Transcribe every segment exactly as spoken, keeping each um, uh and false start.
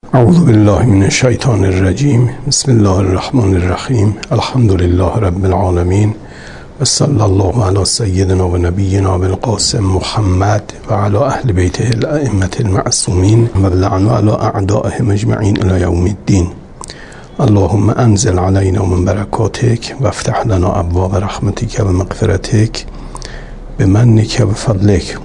اعوذ بالله من الشیطان الرجیم. بسم الله الرحمن الرحیم. الحمد لله رب العالمین و صلی الله علی سیدنا و نبینا بالقاسم محمد و علی اهل بیته الائمة المعصومین و اللعن علی اعدائهم اجمعین الی یوم الدین. اللهم انزل علینا من برکاتک و افتح لنا ابواب رحمتک و مغفرتک بمنک و فضلک.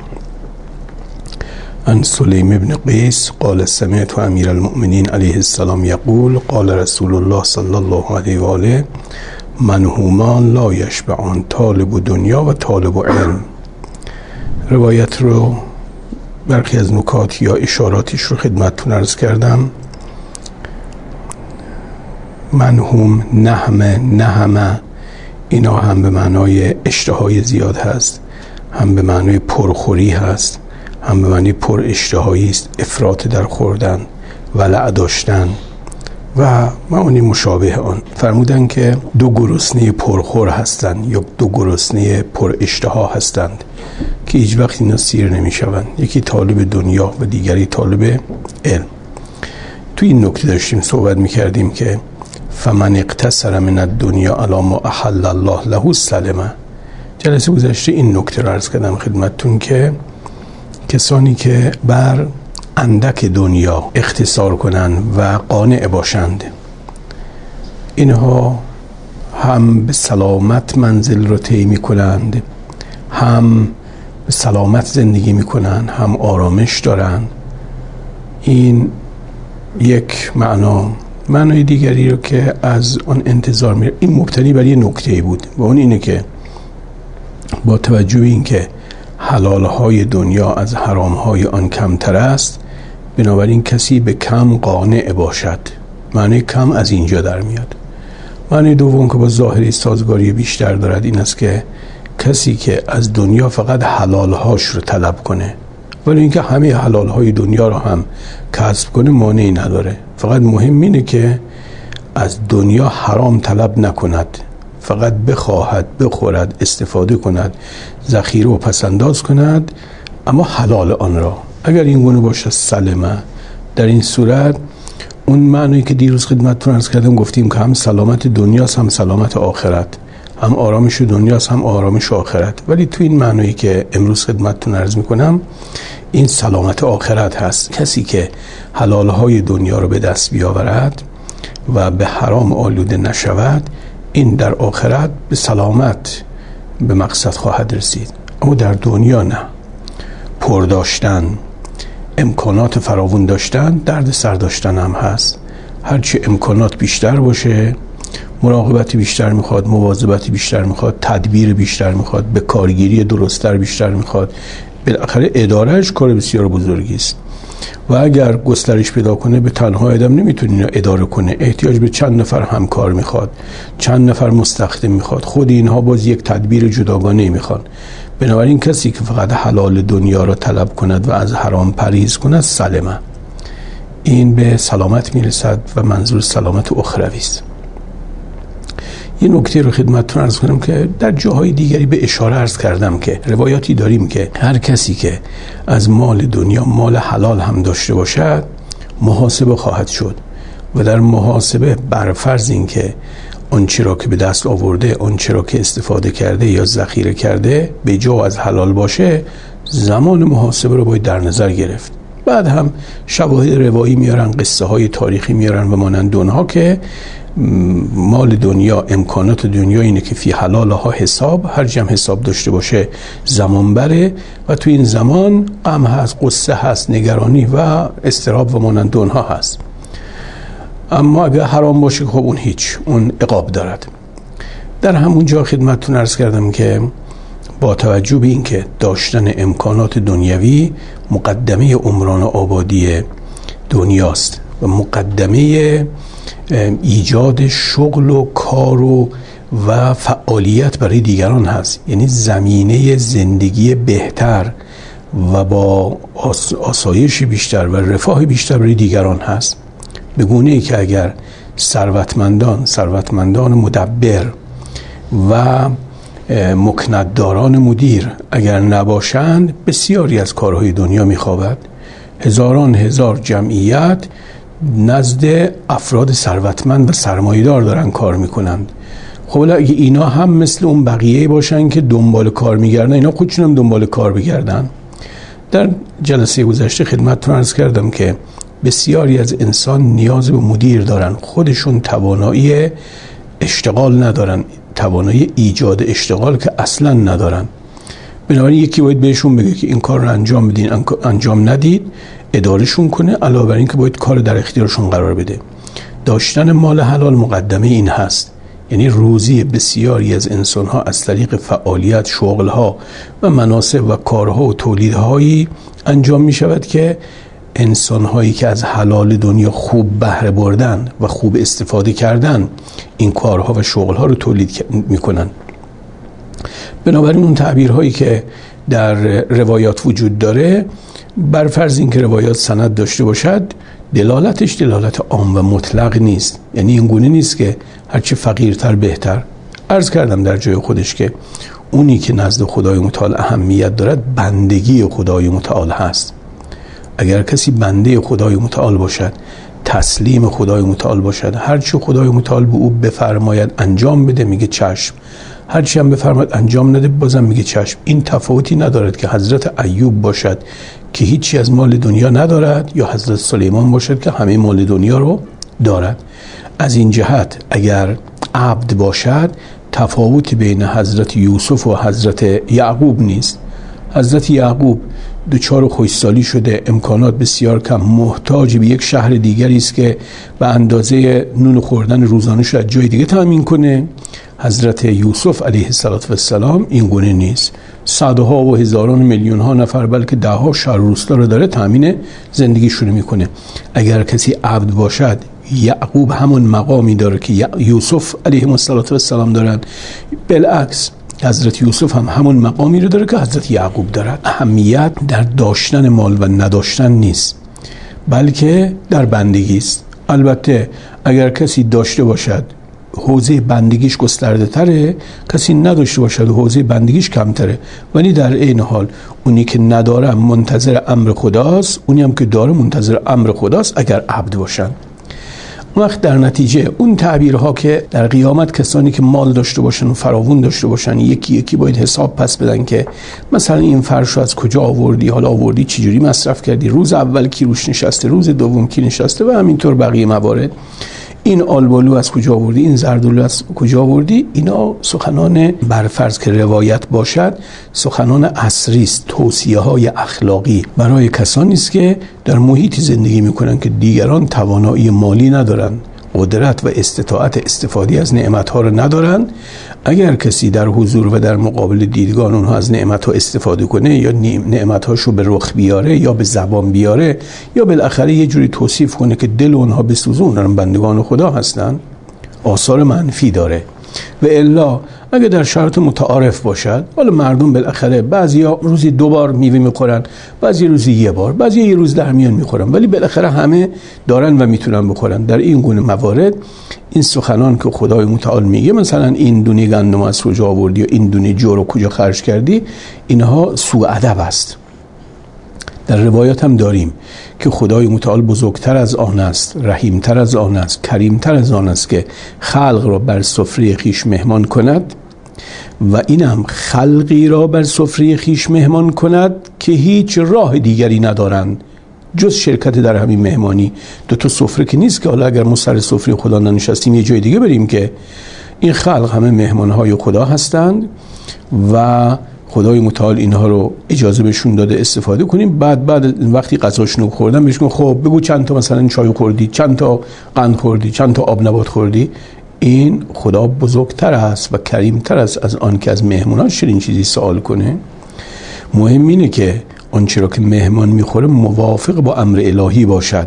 عن سلیم بن قیس قال سمعت امیر المؤمنین علیه السلام یقول قال رسول الله صلی الله علیه و آله منهومان لا یشبعان، طالب دنیا و طالب علم. روایت رو برخی از نکات یا اشاراتش رو خدمتتون عرض کردم. منهوم، نهمه، نهمه، اینا هم به معنای اشتهای زیاد هست، هم به معنای پرخوری هست، هم به معنی پر اشتهایی است، افراط در خوردن، ولع داشتن و معانی مشابه آن. فرمودن که دو گرسنه پرخور هستند یا دو گرسنه پر اشتها هستند که هیچ وقت اینا سیر نمی شوند. یکی طالب دنیا و دیگری طالب علم. تو این نکته داشتیم صحبت می کردیم که فمن اقتصر من الدنیا علی ما احل الله له سلمه. جلسه گذشته این نکته رو عرض کردم خدمتتون که کسانی که بر اندک دنیا اختصار کنند و قانع باشند، اینها هم به سلامت منزل رو طی می‌کنند، هم به سلامت زندگی می‌کنند، هم آرامش دارند. این یک معنا. معنای دیگری رو که از آن انتظار میره، این مبتنی بر یه نکته بود و اون اینه که با توجه به این که حلالهای دنیا از حرامهای آن کمتر است، بنابراین کسی به کم قانع باشد. معنی کم از اینجا در میاد. معنی دوم که با ظاهری سازگاری بیشتر دارد این است که کسی که از دنیا فقط حلالهاش رو طلب کنه، ولی اینکه همه حلالهای دنیا رو هم کسب کنه مانعی نداره. فقط مهم اینه که از دنیا حرام طلب نکند، فقط بخواهد، بخورد، استفاده کند، ذخیره و پسنداز کند، اما حلال آن را. اگر این گونه باشه سلمه. در این صورت اون معنی که دیروز خدمتتون عرض کردم، گفتیم که هم سلامت دنیاست هم سلامت آخرت، هم آرامش دنیاست هم آرامش آخرت. ولی تو این معنی که امروز خدمتتون عرض میکنم این سلامت آخرت هست. کسی که حلالهای دنیا رو به دست بیاورد و به حرام آلوده نشود، این در آخرت به سلامت به مقصد خواهد رسید. اما در دنیا نه. پر داشتن، امکانات فراوان داشتن، درد سر داشتن هم هست. هرچی امکانات بیشتر باشه، مراقبت بیشتر میخواد، مواظبت بیشتر میخواد، تدبیر بیشتر میخواد، به کارگیری درست‌تر بیشتر میخواد. بالاخره ادارهش کار بسیار بزرگی است و اگر گسترش پیدا کنه به تنها آدم نمیتونه اینو اداره کنه. احتیاج به چند نفر همکار میخواد، چند نفر مستخدم میخواد. خود اینها باز یک تدبیر جداگانه میخوان. بنابراین کسی که فقط حلال دنیا را طلب کند و از حرام پرهیز کند سلمه، این به سلامت میرسد و منظور سلامت اخروی است. یه نکته رو خدمتتون عرض کنم که در جاهای دیگری به اشاره عرض کردم که روایاتی داریم که هر کسی که از مال دنیا مال حلال هم داشته باشد محاسبه خواهد شد و در محاسبه بر فرض این که آنچه را که به دست آورده، آنچه را که استفاده کرده یا ذخیره کرده به جا از حلال باشه، زمان محاسبه رو باید در نظر گرفت. بعد هم شواهد روایی میارن، قصه های تاریخی میارن و مانند اونها که مال دنیا، امکانات دنیا اینه که فی حلالها حساب، هر جمع حساب داشته باشه زمان بره و تو این زمان غم هست، قصه هست، نگرانی و اضطراب و مانند اونها هست. اما اگه حرام باشه خب اون هیچ، اون عقاب دارد. در همون جا خدمتتون عرض کردم که با توجه به این که داشتن امکانات دنیوی مقدمه عمران آبادی دنیاست و مقدمه ایجاد شغل و کار و و فعالیت برای دیگران هست، یعنی زمینه زندگی بهتر و با آسایش بیشتر و رفاه بیشتر برای دیگران هست. به گونه‌ای که اگر ثروتمندان ثروتمندان مدبر و مکندداران مدیر اگر نباشند، بسیاری از کارهای دنیا میخوابد. هزاران هزار جمعیت نزد افراد ثروتمند و سرمایه‌دار دارن کار میکنند. خب اگه اینا هم مثل اون بقیه باشن که دنبال کار میگردن، اینا خودشون هم دنبال کار بگردن. در جلسه گذشته خدمتتون عرض کردم که بسیاری از انسان نیاز به مدیر دارن، خودشون توانایی اشتغال ندارن، توانایی ایجاد اشتغال که اصلا ندارن. بنابراین یکی باید بهشون بگه که این کار رو انجام بدین، انجام ندید، ادارهشون کنه، علاوه بر این که باید کار در اختیارشون قرار بده. داشتن مال حلال مقدمه این هست. یعنی روزی بسیاری از انسان‌ها از طریق فعالیت، شغل‌ها و مناصب و کارها و تولیدهایی انجام می شود که انسان‌هایی که از حلال دنیا خوب بهره بردن و خوب استفاده کردن این کارها و شغل‌ها رو تولید می‌کنن. بنابراین اون تعبیرهایی که در روایات وجود داره، بر فرض اینکه روایات سند داشته باشد، دلالتش دلالت عام و مطلق نیست. یعنی این گونه نیست که هرچی فقیرتر بهتر. عرض کردم در جای خودش که اونی که نزد خدای متعال اهمیت دارد بندگی خدای متعال هست. اگر کسی بنده خدای متعال باشد، تسلیم خدای متعال باشد، هرچی خدای متعال به او بفرماید انجام بده میگه چشم، هرچی هم بفرماید انجام نده بازم میگه چشم. این تفاوتی ندارد که حضرت ایوب باشد که هیچی از مال دنیا ندارد یا حضرت سلیمان باشد که همه مال دنیا رو دارد. از این جهت اگر عبد باشد تفاوتی بین حضرت یوسف و حضرت یعقوب نیست. حضرت یعقوب دچار خشکسالی شده، امکانات بسیار کم، محتاج به یک شهر دیگری است که به اندازه نون خوردن روزانه‌اش از جای دیگه تامین کنه. حضرت یوسف علیه السلام این گونه نیست. صدها و هزاران میلیون ها نفر بلکه ده ها شهر و روستا رو داره تامین زندگیشون میکنه. اگر کسی عبد باشد، یعقوب همون مقامی داره که یوسف علیه السلام دارن، بالعکس حضرت یوسف هم همون مقامی رو داره که حضرت یعقوب دارد. اهمیت در داشتن مال و نداشتن نیست، بلکه در بندگی است. البته اگر کسی داشته باشد حوزه بندگیش گسترده تره، کسی نداشته باشد حوزه بندگیش کمتره، ولی در این حال اونی که نداره منتظر امر خداست، اونی هم که داره منتظر امر خداست اگر عبد باشن. وقت در نتیجه اون تعبیرها که در قیامت کسانی که مال داشته باشن و فراوون داشته باشن یکی یکی باید حساب پس بدن که مثلا این فرش رو از کجا آوردی، حالا آوردی چجوری مصرف کردی، روز اول کی روش نشسته، روز دوم کی نشسته و همینطور بقیه موارد، این آلبالو از کجا آوردی، این زردالو از کجا آوردی. اینا سخنان برفرض که روایت باشد سخنان عصری است، توصیه های اخلاقی برای کسانی است که در محیطی زندگی میکنن که دیگران توانایی مالی ندارن، قدرت و استطاعت استفاده از نعمتها رو ندارن. اگر کسی در حضور و در مقابل دیدگان اونها از نعمتها استفاده کنه یا نعمتهاشو به رخ بیاره یا به زبان بیاره یا بالاخره یه جوری توصیف کنه که دل اونها بسوزه، اونها بندگان خدا هستن، آثار منفی داره. و الا اگه در شرط متعارف باشد، حالا مردم بالاخره بعضیا روزی دو بار میوه میخورن، بعضی روزی یه بار، بعضی یه روز در میان میخورن، ولی بالاخره همه دارن و میتونن بخورن. در این گونه موارد این سخنان که خدای متعال میگه مثلا این دونه گندم از کجا آوردی یا این دونه جو رو کجا خرج کردی، اینها سوء ادب است. در روایات هم داریم که خدای متعال بزرگتر از آن است، رحیمتر از آن است، کریمتر از آن است که خلق را بر سفره خیش مهمان کند و این هم خلقی را بر سفره خیش مهمان کند که هیچ راه دیگری ندارند جز شرکت در همین مهمانی. دو تا سفره که نیست که حالا اگر ما سر سفره خدا ننشستیم یه جای دیگه بریم، که این خلق همه مهمانهای خدا هستند و خدای متعال اینها رو اجازه بهشون داده استفاده کنیم. بعد بعد وقتی غذاشون رو خوردن بهشون خب بگو چند تا مثلا چای خوردی، چند تا قند خوردی، چند تا آب نبات خوردی. این خدا بزرگتر است و کریمتر است از آن که از مهموناش چنین چیزی سوال کنه. مهم اینه که آنچه را که مهمان میخوره موافق با امر الهی باشد،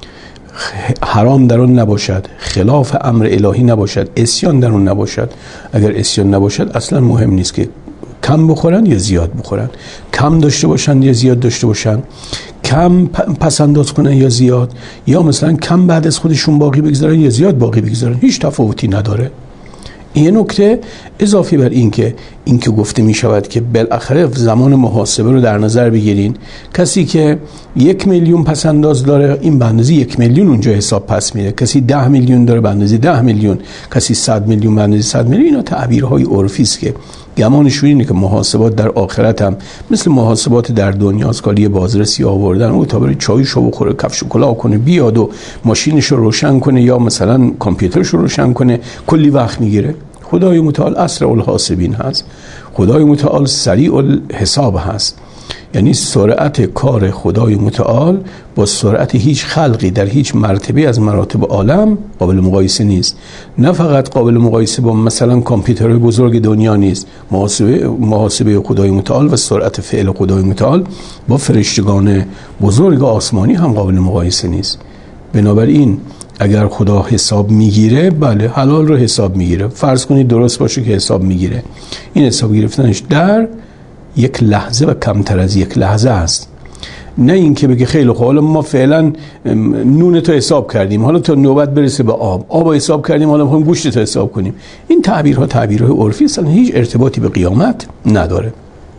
حرام در اون نباشد، خلاف امر الهی نباشد، عصیان در اون نباشد. اگر عصیان نباشد اصلا مهم نیست که کم بخورن یا زیاد بخورن، کم داشته باشن یا زیاد داشته باشن، کم پس انداز کنن یا زیاد، یا مثلا کم بعد از خودشون باقی بگذارن یا زیاد باقی بگذارن، هیچ تفاوتی نداره. یه نکته اضافی بر این که این که گفته می شود که بالاخره زمان محاسبه رو در نظر بگیرین، کسی که یک میلیون پس انداز داره این به اندازه یک میلیون اونجا حساب پس میره، کسی ده میلیون داره به اندازه ده میلیون، کسی صد میلیون به اندازه صد میلیون. اینا تعبیرهای عرفی است که گمانش اینه که محاسبات در آخرت هم مثل محاسبات در دنیاست، کالی بازرسی آوردن او تا بره چایشو بخوره، کفش و کلاه کنه بیاد و ماشینشو روشن کنه یا مثلا کامپیوترشو روشن کنه، کلی وقت میگیره. خدای متعال اسرع الحاسبین هست، خدای متعال سریع الحساب هست. یعنی سرعت کار خدای متعال با سرعت هیچ خلقی در هیچ مرتبه از مراتب عالم قابل مقایسه نیست. نه فقط قابل مقایسه با مثلا کامپیوترهای بزرگ دنیا نیست، محاسبه محاسبه خدای متعال و سرعت فعل خدای متعال با فرشتگان بزرگ آسمانی هم قابل مقایسه نیست. بنابراین اگر خدا حساب میگیره، بله حلال رو حساب میگیره، فرض کنید درست باشه که حساب میگیره، این حساب گرفتنش در یک لحظه و کمتر از یک لحظه است. نه این که بگه خیلی خوب حالا ما فعلا نون تو حساب کردیم، حالا تا نوبت برسه به آب، آب حساب کردیم، حالا میخوایم گوشت تو حساب کنیم. این تعبیرها تعبیرهای عرفی اصلا هیچ ارتباطی به قیامت نداره.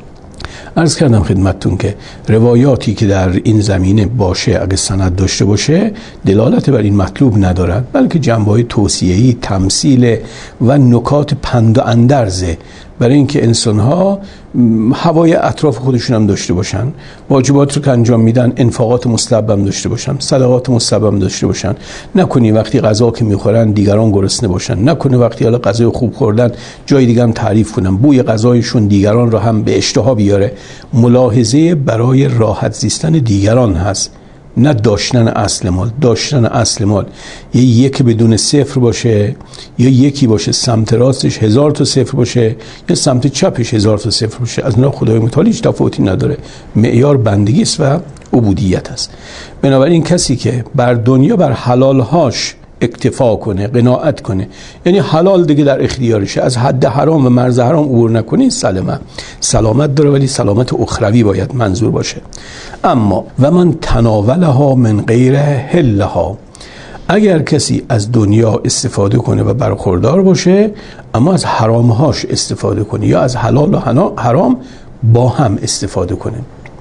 عرض کردم خدمتتون که روایاتی که در این زمینه باشه اگه سند داشته باشه دلالت بر این مطلوب ندارد، بلکه جنبه‌های توصیه‌ای، تمثیل و نکات پند و اندرزه برای اینکه انسان‌ها هوای اطراف خودشون هم داشته باشن، واجبات رو که انجام میدن انفاقات مستحب هم داشته باشن، صدقات مستحب هم داشته باشن. نکنی وقتی غذا که میخورن دیگران گرسنه باشن، نکنی وقتی حالا غذای خوب خوردن جای دیگه هم تعریف کنن، بوی غذایشون دیگران رو هم به اشتها بیاره. ملاحظه برای راحت زیستن دیگران هست، نه داشتن اصل مال. داشتن اصل مال یه یک بدون صفر باشه یا یکی باشه سمت راستش هزار تا صفر باشه یا سمت چپش هزار تا صفر باشه، از اونها خدای متعال هیچ تفاوتی نداره. معیار بندگی است و عبودیت است. بنابراین کسی که بر دنیا بر حلالهاش اکتفا کنه، قناعت کنه، یعنی حلال دیگه در اختیارشه، از حد حرام و مرز حرام عبور نکنه، سلامت سلامت داره، ولی سلامت اخروی باید منظور باشه. اما و من تناولها من غیر حلها، اگر کسی از دنیا استفاده کنه و برخوردار باشه اما از حرامهاش استفاده کنه یا از حلال و حرام با هم استفاده کنه.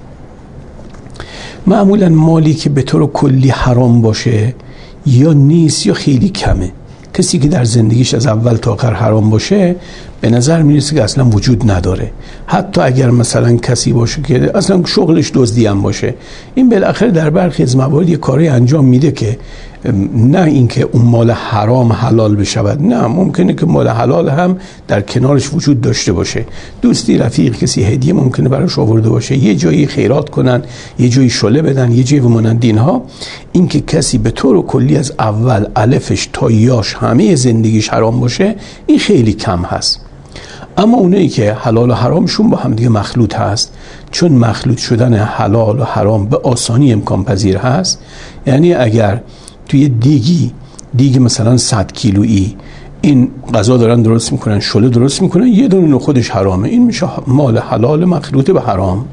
معمولا مالی که به طور کلی حرام باشه یا نیست یا خیلی کمه. کسی که در زندگیش از اول تا آخر حرام باشه به نظر میرسه که اصلا وجود نداره. حتی اگر مثلا کسی باشه که اصلا شغلش دزدی هم باشه، این بالاخره در برخی از موارد یه کاری انجام میده که نه اینکه اون مال حرام حلال بشود، نه، ممکنه که مال حلال هم در کنارش وجود داشته باشه. دوستی، رفیق، کسی هدیه ممکنه براش آورده باشه، یه جایی خیرات کنن، یه جایی شله بدن، یه جایی و مانند اینها. این که کسی به طور کلی از اول الفش تا یاش همه زندگیش حرام باشه، این خیلی کم هست. اما اونایی که حلال و حرامشون با هم دیگه مخلوط هست، چون مخلوط شدن حلال و حرام به آسانی امکان پذیر هست. یعنی اگر توی دیگی دیگی مثلا صد کیلویی این غذا دارن درست میکنن، شله درست میکنن، یه دونه خودش حرامه، این میشه مال حلال مخلوط به حرام.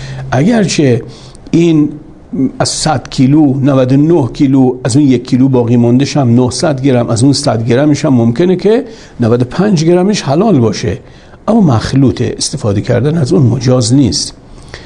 اگرچه این از صد کیلو نود و نه کیلو از اون یک کیلو باقی ماندهش هم نهصد گرم، از اون صد گرمش هم ممکنه که نود و پنج گرمش حلال باشه، اما مخلوطه، استفاده کردن از اون مجاز نیست.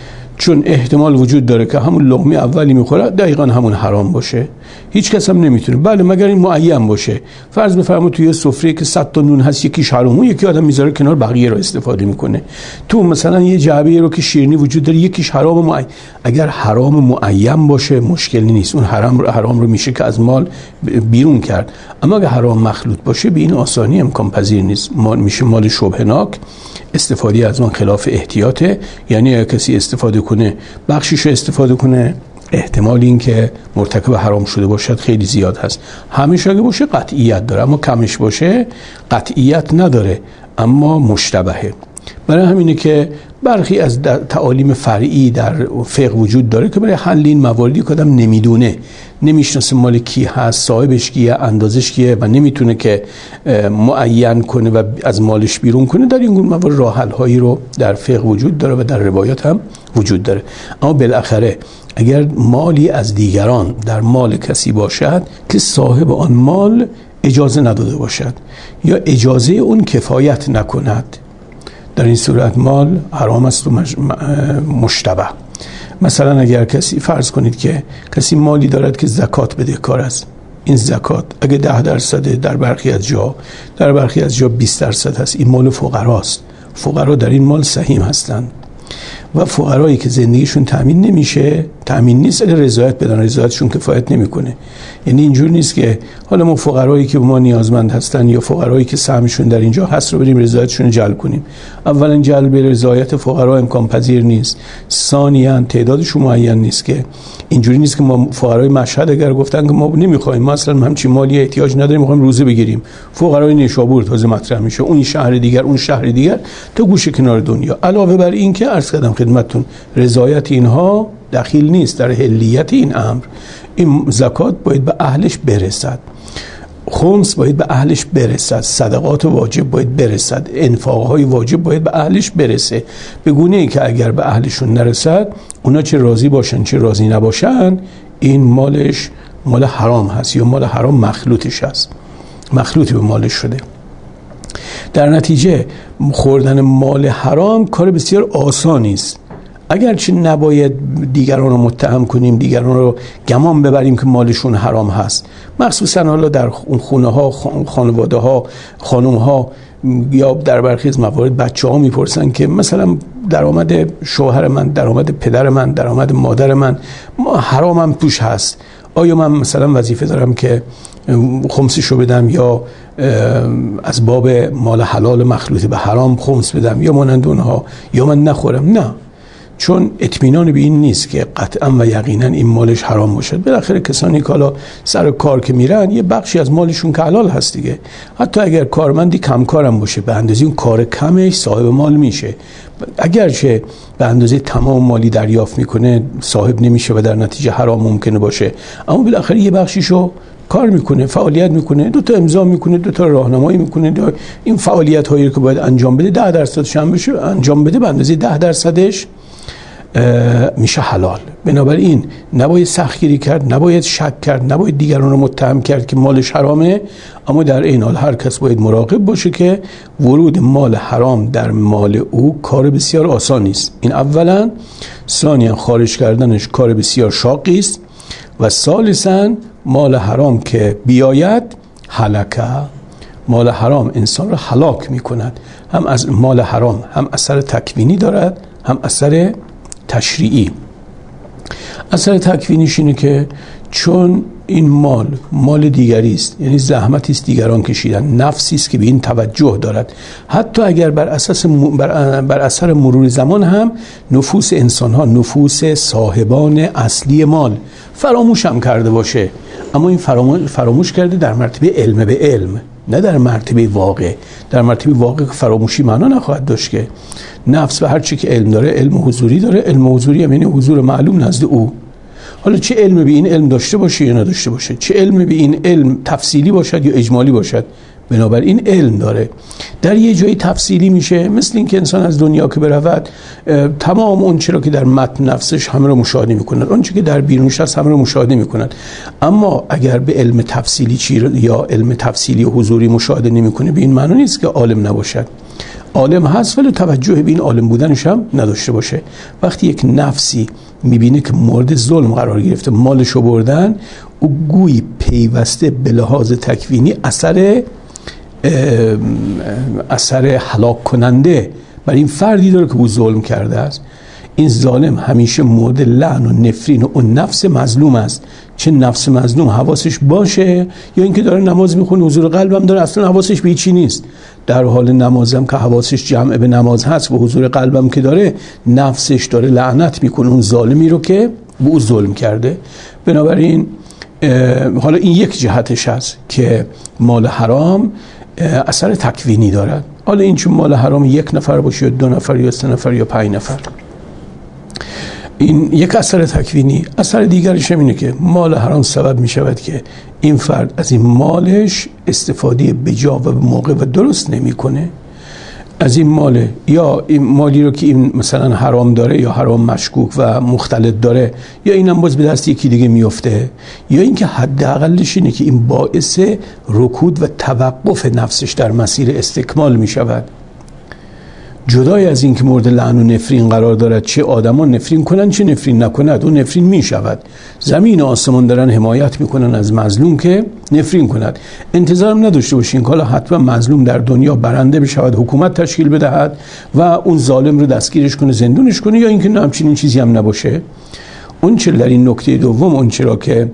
چون احتمال وجود داره که همون لقمه اولی میخوره دقیقاً همون حرام باشه. هیچ کس هم نمیتونه، بله مگر این معین باشه. فرض بفرمایید توی سفره که صد تا نون هست، یکیش حرامه، یکی آدم میذاره کنار، بقیه رو استفاده میکنه. تو مثلا یه جعبه رو که شیرینی وجود داره، یکیش حرام معین. اگر حرام معین باشه مشکلی نیست، اون حرام رو حرام رو میشه که از مال بیرون کرد. اما اگر حرام مخلوط باشه به این آسانی امکان پذیر نیست، مال میشه مال شبهناک، استفاده از اون خلاف احتیاطه. یعنی اگر کسی استفاده کنه، بخشیش استفاده کنه، احتمال این که مرتکب حرام شده باشد خیلی زیاد هست. همیشه اگه باشه قطعیت داره، اما کمش باشه قطعیت نداره، اما مشتبهه. برای همینه که برخی از تعالیم فرعی در فقه وجود داره که برای حل این مواردی که آدم نمیدونه، نمیشناسه مال کی هست، صاحبش کیه، اندازش کیه و نمیتونه که معین کنه و از مالش بیرون کنه، در این گونه موارد راه حل هایی رو در فقه وجود داره و در روایات هم وجود داره. اما بالاخره اگر مالی از دیگران در مال کسی باشد که صاحب آن مال اجازه نداده باشد یا اجازه اون کفایت نکند، در این صورت مال حرام است و مشتبه. مثلا اگر کسی، فرض کنید که کسی مالی دارد که زکات بدهکار است، این زکات اگه ده درصد در برخی از جا در برخی از جا بیست درصد هست، این مال فقراست. فقرا در این مال سهیم هستند و فقرایی که زندگیشون تامین نمیشه، تامین نیست، اگه رضایت بدن رضایتشون کفایت نمیکنه. یعنی اینجور نیست که حالا ما فقرایی که ما نیازمند هستن یا فقرایی که سهمشون در اینجا هست رو بریم رضایتشون رو جلب کنیم. اولا جلب رضایت فقرا امکان پذیر نیست، ثانیاً تعدادشون معین نیست، که اینجوری نیست که ما فقرای مشهد اگر گفتن که ما نمیخوایم، ما اصلا همچین مالی احتیاج نداریم، میخوایم روزه بگیریم، فقرای نیشابور تازه مطرح میشه، اون شهر دیگر اون شهر دیگر تا گوشه کنار دنیا. علاوه بر این که عرض کردم خدمتتون رضایت اینها دخیل نیست در حلیت این امر. این زکات باید به اهلش برسد، خمس باید به اهلش برسد، صدقات واجب باید برسد، انفاقهای واجب باید به اهلش برسه، به گونه ای که اگر به اهلشون نرسد اونا چه راضی باشن چه راضی نباشن این مالش مال حرام هست یا مال حرام مخلوطش هست، مخلوطی به مالش شده. در نتیجه خوردن مال حرام کار بسیار آسانی است. اگرچه نباید دیگران رو متهم کنیم، دیگران رو گمان ببریم که مالشون حرام هست، مخصوصا حالا در اون خونه ها، خانواده ها، خانم ها یا در برخی از موارد بچه ها میپرسن که مثلا درآمد شوهر من، درآمد پدر من، درآمد مادر من حرامم توش هست، آیا من مثلا وظیفه دارم که خمسشو بدم یا از باب مال حلال مخلوط به حرام خمس بدم یا مانند اونها، یا من نخورم؟ نه، چون اطمینان به این نیست که قطعا و یقینا این مالش حرام باشد. بالاخره کسانی که حالا سر کار که میرن یه بخشی از مالشون که حلال هست دیگه، حتی اگر کارمندی کم کارم باشه به اندازه اون کار کمش صاحب مال میشه، اگرچه به اندازه تمام مالی دریافت میکنه صاحب نمیشه و در نتیجه حرام ممکنه باشه، اما بالاخره یه بخشیشو کار میکنه، فعالیت میکنه، دو تا امضا میکنه، دو تا راهنمایی میکنه، این فعالیت هایی که باید انجام بده ده درصدش هم بشه انجام بده، به اندازه ده درصدش میشه حلال. بنابراین نباید سختگیری کرد، نباید شک کرد، نباید دیگران رو متهم کرد که مالش حرامه، اما در این حال هر کس باید مراقب باشه که ورود مال حرام در مال او کار بسیار آسانی است. این اولا. ثانیا خارج کردنش کار بسیار شاقی است و ثالثا مال حرام که بیاید هلکه، مال حرام انسان را هلاک میکند. هم از مال حرام هم اثر تکوینی دارد هم اثر تشریعی. اثر تکوینیش اینه که چون این مال مال دیگری است، یعنی زحمتی است دیگران کشیدن، نفسی است که به این توجه دارد، حتی اگر بر اساس بر, بر اثر مرور زمان هم نفوس انسان ها، نفوس صاحبان اصلی مال فراموش هم کرده باشه، اما این فراموش کرده در مرتبه علم به علم، نه در مرتبه واقع. در مرتبه واقع فراموشی معنا نخواهد داشت که نفس به هر چی که علم داره علم حضوری داره، علم حضوری هم یعنی حضور معلوم نزد او. حالا چه علم به این علم داشته باشه یا نداشته باشه، چه علم به این علم تفصیلی باشد یا اجمالی باشد، بنابراین علم داره. در یه جایی تفصیلی میشه، مثل این که انسان از دنیا که برود تمام اون چرا که در متن نفسش همه رو مشاهده میکند، اون چی که در بیرونش هست همه رو مشاهده میکند. اما اگر به علم تفصیلی چی یا علم تفصیلی و حضوری مشاهده نمیکنه، به این معنی نیست که عالم نباشد. عالم هست ولی توجه به این عالم بودنش هم نداشته باشه. وقتی یک نفسی میبینه که مورد ظلم قرار گرفته، مالشو بردن، او گویی پیوسته به لحاظ تکوینی اثر اثر هلاک کننده بر این فردی داره که او ظلم کرده است. این ظالم همیشه مورد لعن و نفرین و اون نفس مظلوم است، چه نفس مظلوم حواسش باشه یا اینکه داره نماز میخونه حضور قلبم داره اصلا حواسش به هیچی نیست، در حال نمازم که حواسش جمع به نماز هست و حضور قلبم که داره، نفسش داره لعنت میکنه اون ظالمی رو که به او ظلم کرده. بنابراین حالا این یک جهتش هست که مال حرام اثر تکوینی دارد. حالا این چون مال حرام یک نفر باشه یا دو نفر یا سه نفر یا پنج نفر، این یک اثر تکوینی. اثر دیگرش اینه که مال حرام سبب می شود که این فرد از این مالش استفاده بجا و به موقع و درست نمی کنه. از این ماله، یا این مالی رو که این مثلا حرام داره یا حرام مشکوک و مختلط داره، یا اینم باز به دست یکی دیگه میفته، یا اینکه حداقلش اینه که این باعث رکود و توقف نفسش در مسیر استکمال میشود. جدای از این که مورد لعن و نفرین قرار دارد، چه آدمان نفرین کنن چه نفرین نکنند، اون نفرین می شود. زمین و آسمان دارن حمایت میکنن از مظلوم که نفرین کند. انتظارم نداشته باشین که حالا حتما مظلوم در دنیا برنده بشود، حکومت تشکیل بدهد و اون ظالم رو دستگیرش کنه، زندونش کنه، یا اینکه نه همچین چیزی هم نباشه. اون چه در این نکته دوم، اون چرا که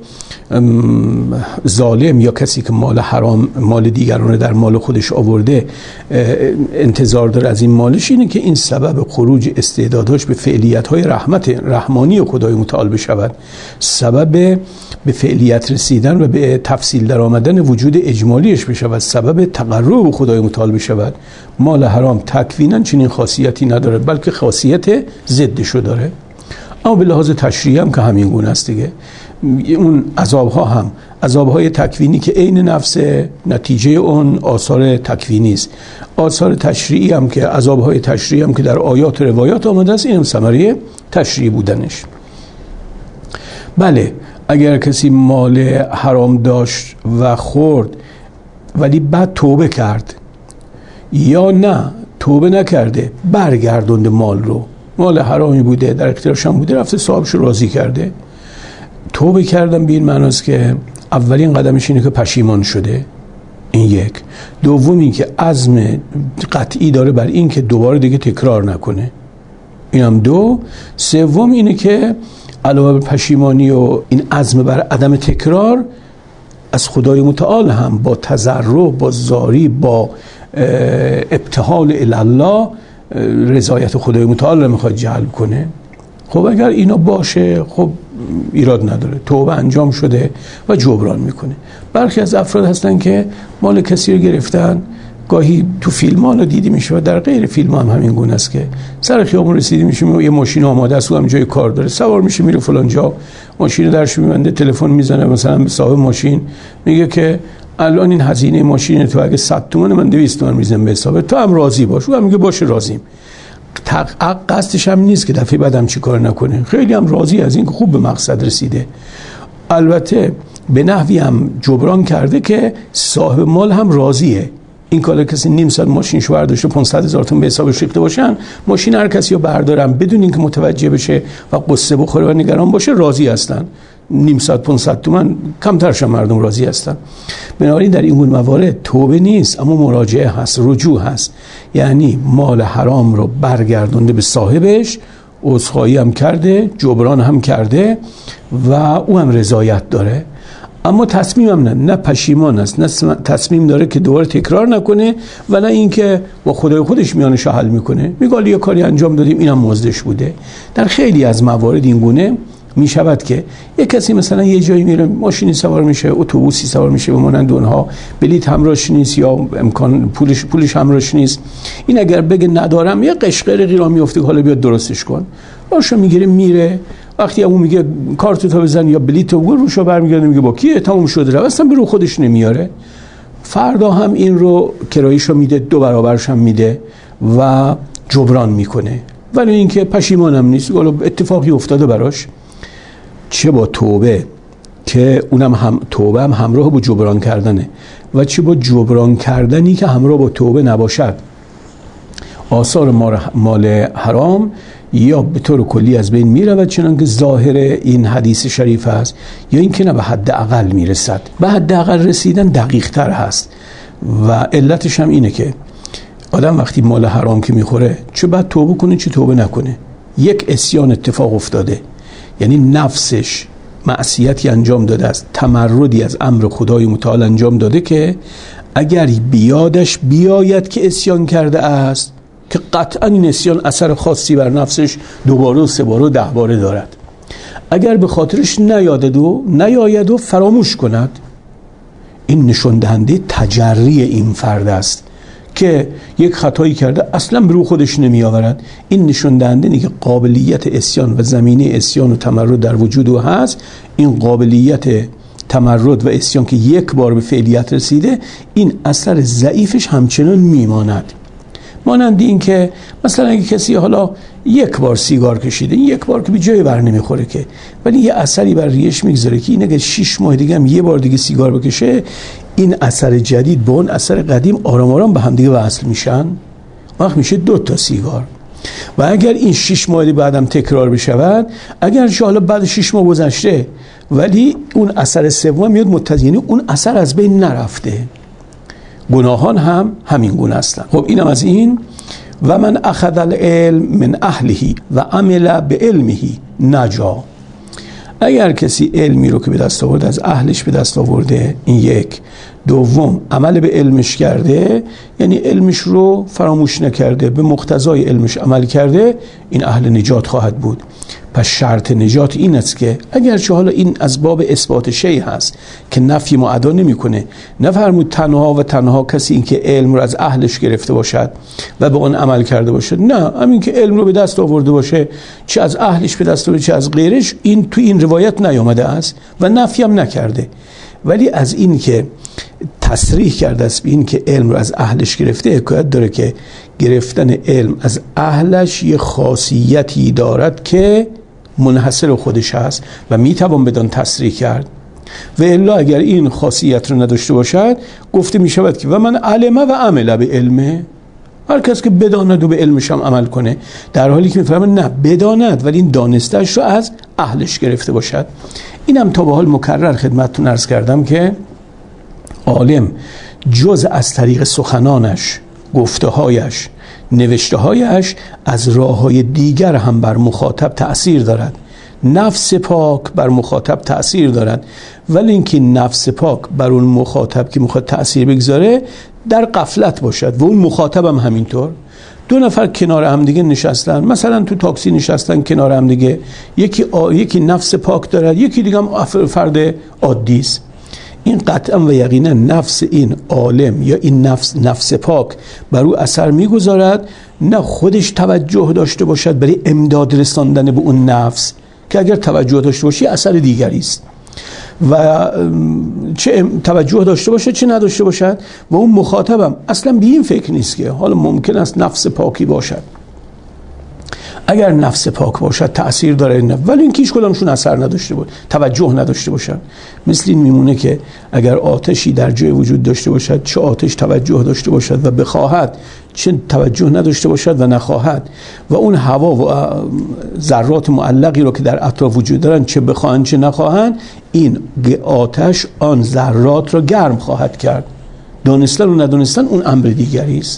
ظالم یا کسی که مال حرام مال دیگران در مال خودش آورده انتظار داره از این مالش، اینه که این سبب خروج استعداداش به فعلیت‌های رحمت رحمانی خدای متعال بشود، سبب به فعلیت رسیدن و به تفصیل در آمدن وجود اجمالیش بشود، سبب تقرب به خدای متعال بشود. مال حرام تکویناً چنین خاصیتی نداره، بلکه خاصیت ضدشو داره. اما به لحاظ تشریعی هم که همین گونه است دیگه. اون عذاب‌ها هم عذاب‌های تکوینی که عین نفس، نتیجه اون آثار تکوینی است. آثار تشریعی هم که عذاب‌های تشریعی هم که در آیات و روایات آمده است، این هم ثمره تشریعی بودنش. بله، اگر کسی مال حرام داشت و خورد ولی بعد توبه کرد، یا نه توبه نکرده برگردوند مال رو، مال حرامی بوده در اختیارش هم بوده، رفته صاحبش رو راضی کرده، توبه کردم به این معناست که اولین قدمش اینه که پشیمان شده، این یک. دوم این که عزم قطعی داره بر این که دوباره دیگه تکرار نکنه، اینم دو. سوم اینه که علاوه بر پشیمانی و این عزم بر عدم تکرار، از خدای متعال هم با تضرع، با زاری، با ابتهال الله رضایت خدای متعال رو میخواد جلب کنه. خب اگر اینا باشه، خب ایراد نداره، توبه انجام شده و جبران میکنه. برخی از افراد هستن که مال کسی رو گرفتن، گاهی تو فیلم ها رو دیدی میشه و در غیر فیلم هم همین گونه است که سر خیابون رسیدی میشه، یه ماشین آماده است، اونم جای کار داره، سوار میشه میره فلان جا، ماشین درش میبنده، تلفن میزنه مثلا به صاحب ماشین، میگه که الان این هزینه ماشین تو اگه صد تومن، من دویست تومن میزنم به حساب تو، هم راضی باش. اون میگه باشه راضیم. قصدش هم نیست که دفعه بعدم چی کار نکنه، خیلی هم راضی از این که خوب به مقصد رسیده. البته به نحوی هم جبران کرده که صاحب مال هم راضیه. این کالا کسی نیم ساعت ماشینش برداشته پانصد هزار تومان به حسابش ریخته باشن، ماشین هر کسی رو بردارن بدون اینکه متوجه بشه و قصه بخوره و نگران باشه، راضی هستن. نیم ساعت پانصد تومان کمترش مردم راضی هستن. بنابراین در این موارد توبه نیست، اما مراجعه هست، رجوع هست. یعنی مال حرام رو برگردونده به صاحبش، عذرخواهی هم کرده، جبران هم کرده و او هم رضایت داره. اما تصمیم هم نه نه پشیمان است، نه تصمیم داره که دوباره تکرار نکنه و نه اینکه با خدای خودش میانش حل میکنه، میگه یه کاری انجام دادیم اینم مزدش بوده. در خیلی از موارد این گونه می شود که یک کسی مثلا یه جایی میره، ماشینی سوار میشه، اتوبوسی سوار میشه، به مانند اونها بلیط همراهش نیست یا امکان پولش پولش همراهش نیست، این اگر بگه ندارم یه قشقر غیرا میفته، حالا بیاد درستش کن، باشو میگیره میره. وقتی اون میگه کارت تو بزن یا بلیط رو روشو برمیگرده، میگه با کیه، تموم شده، رو اصلا به رو خودش نمیاره. فردا هم این رو کرایه‌شو میده، دو برابرش هم میده و جبران میکنه، ولی اینکه پشیمانم نیست، اتفاقی افتاده براش. چه با توبه که اونم هم توبه هم همراه با جبران کردنه، و چه با جبران کردنی که همراه با توبه نباشد. آثار مال حرام یا به طور کلی از بین می رود چنان که ظاهر این حدیث شریف است، یا اینکه نه به حد اقل می رسد. به حد اقل رسیدن دقیق تر هست و علتش هم اینه که آدم وقتی مال حرام که می خوره، چه باید توبه کنه چه توبه نکنه. یک عصیان اتفاق افتاده، یعنی نفسش معصیتی انجام داده است، تمردی از امر خدای متعال انجام داده که اگر بیادش بیاید که عصیان کرده است، که قطعا این عصیان اثر خاصی بر نفسش دوباره و سه باره و ده باره دارد. اگر به خاطرش نیاید و نیاید و فراموش کند، این نشان دهنده تجری این فرد است که یک خطایی کرده اصلا به رو خودش نمی آورد. این نشان دهنده اینه که قابلیت عصیان و زمینه عصیان و تمرد در وجود او هست. این قابلیت تمرد و عصیان که یک بار به فعلیت رسیده، این اثر ضعیفش همچنان میماند. مانند این که مثلا اگه کسی حالا یک بار سیگار کشیده، این یک بار که به جای بر نمیخوره که، ولی یه اثری بر ریش میگذاره که این اگه شش ماه دیگه هم یه بار دیگه سیگار بکشه، این اثر جدید با اون اثر قدیم آرام آرام به هم دیگه وصل میشن، وقت میشه دو تا سیگار. و اگر این شش ماه بعدم تکرار بشود، اگر حالا بعد شش ماه گذشته ولی اون اثر سوم میاد متصل، یعنی اون اثر از بین نرفته. گناهان هم همین گونه هستند. خب اینم از این. و من اخذ العلم من اهله و عمل به علمه نجا. اگر کسی علمی رو که به دست آورده از اهلش به دست آورده، این یک. دوم عمل به علمش کرده، یعنی علمش رو فراموش نکرده، به مقتضای علمش عمل کرده، این اهل نجات خواهد بود. پس شرط نجات این است که اگرچه حالا این از باب اثبات شیء هست که نفی معدا نمیکنه، نفرمود تنها و تنها کسی این که علم رو از اهلش گرفته باشد و به اون عمل کرده باشد، نه، همین که علم رو به دست آورده باشه، چه از اهلش به دست آورده چه از غیرش، این تو این روایت نیامده است و نفی هم نکرده. ولی از این که تصریح کرده است به این که علم رو از اهلش گرفته، حکایت داره که گرفتن علم از اهلش یه خاصیتی دارد که منحصر خودش هست و میتوان بدان تصریح کرد. و الا اگر این خاصیت رو نداشته باشد، گفته می شود که و من علمه و عمل به علمه، هر کس که بداند و به علمش هم عمل کنه، در حالی که میفهمه نه بداند ولی این دانستش رو از اهلش گرفته باشد. اینم تا به حال مکرر خدمتتون عرض کردم که عالم جز از طریق سخنانش، گفته‌هایش، نوشته‌هایش، از راه‌های دیگر هم بر مخاطب تأثیر دارد. نفس پاک بر مخاطب تأثیر دارد، ولی اینکه نفس پاک بر اون مخاطب که میخواد تأثیر بگذاره در غفلت باشد و اون مخاطب هم همینطور. دو نفر کنار هم دیگه نشستن، مثلا تو تاکسی نشستن کنار هم دیگه، یکی آ... یکی نفس پاک دارد، یکی دیگه هم فرد عادی است. این قطعا و یقینا نفس این عالم یا این نفس نفس پاک بر او اثر میگذارد، نه خودش توجه داشته باشد برای امداد رساندن به اون نفس، که اگر توجه داشته باشی اثر دیگری است، و چه توجه داشته باشه چه نداشته باشد، و اون مخاطبم اصلا به این فکر نیست که حالا ممکن است نفس پاکی باشد. اگر نفس پاک باشد تأثیر داره، نه، ولی این کیش کدامشون اثر نداشته بود، توجه نداشته باشن. مثل این میمونه که اگر آتشی در جای وجود داشته باشد، چه آتش توجه داشته باشد و بخواهد، چه توجه نداشته باشد و نخواهد، و اون هوا و ذرات معلقی رو که در اطراف وجود دارن، چه بخواهند چه نخواهند، این آتش آن ذرات را گرم خواهد کرد. دانستن و ندانستن اون امر دیگری است.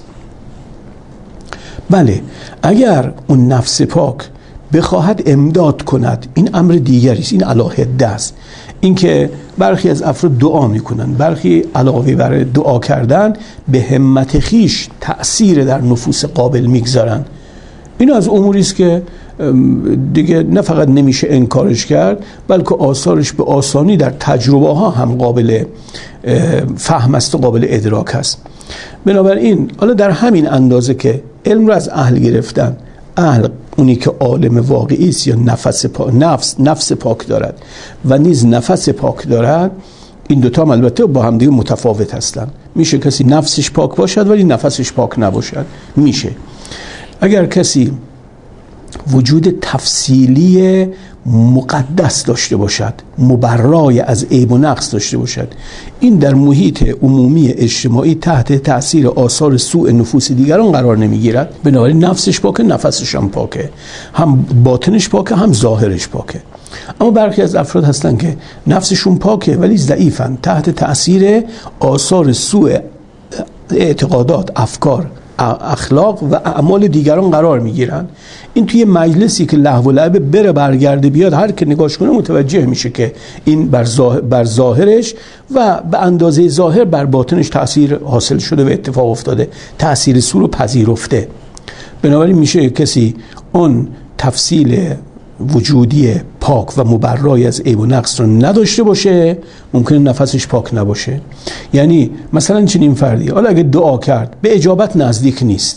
بله، اگر اون نفس پاک بخواهد امداد کند، این امر دیگری است، این علاهده است. این که برخی از افراد دعا میکنن، برخی علاوه بر دعا کردن به همت خیش تأثیر در نفوس قابل میگذارن. این از اموری است که دیگه نه فقط نمیشه انکارش کرد، بلکه آثارش به آسانی در تجربه ها هم قابل فهم است و قابل ادراک است. بنابراین حالا در همین اندازه که علم رو از اهل گرفتن، اهل اونی که عالم واقعی است یا نفس پاک، نفس نفس پاک دارد و نیز نفس پاک دارد، این دوتا هم البته با هم دیگه متفاوت هستند. میشه کسی نفسش پاک باشد ولی نفسش پاک نباشد، میشه. اگر کسی وجود تفصیلی مقدس داشته باشد، مبرای از عیب و نقص داشته باشد، این در محیط عمومی اجتماعی تحت تأثیر آثار سوء نفوس دیگران قرار نمیگیرد. بنابراین نفسش پاکه، نفسش هم پاکه، هم باطنش پاکه هم ظاهرش پاکه. اما برخی از افراد هستن که نفسشون پاکه ولی ضعیفن، تحت تأثیر آثار سوء اعتقادات، افکار، اخلاق و اعمال دیگران قرار میگیرن. این توی مجلسی که لهو و لعب بره برگرده بیاد، هر که نگاش کنه متوجه میشه که این بر, ظاهر بر ظاهرش و به اندازه ظاهر بر باطنش تأثیر حاصل شده و اتفاق افتاده، تأثیر سو رو پذیرفته. بنابراین میشه کسی اون تفصیل وجودی پاک و مبرای از عیب و نقص رو نداشته باشه، ممکنه نفسش پاک نباشه. یعنی مثلا چنین فردی حالا اگه دعا کرد به اجابت نزدیک نیست،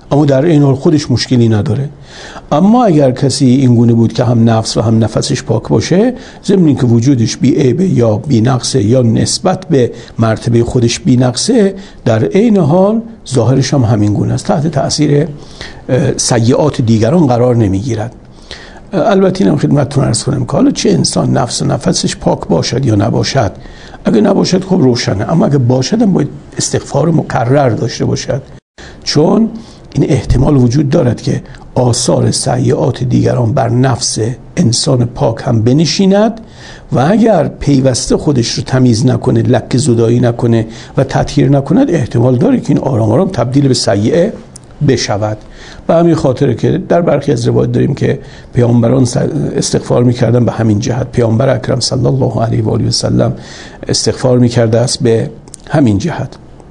اما در این حال خودش مشکلی نداره. اما اگر کسی این گونه بود که هم نفس و هم نفسش پاک باشه، ضمن اینکه وجودش بی عیبه یا بی نقصه یا نسبت به مرتبه خودش بی نقصه، در عین حال ظاهرش هم همین گونه است، تحت تأثیر سیئات دیگران قرار نمیگیرد. البته اینم خدمتتون عرض کنم که حالا چه انسان نفس و نفسش پاک باشد یا نباشد، اگه نباشد خب روشنه، اما اگه باشد هم باید استغفار مکرر داشته باشد، چون این احتمال وجود دارد که آثار سیئات دیگران بر نفس انسان پاک هم بنشیند و اگر پیوسته خودش رو تمیز نکنه، لکه زدایی نکنه و تطهیر نکند، احتمال داره که این آرام آرام تبدیل به سیئه بشود. به همین خاطره که در برخی از روایات داریم که پیامبران استغفار میکردن به همین جهت. پیامبر اکرم صلی الله علیه و آله و سلم استغفار میکرده است به همین جهت.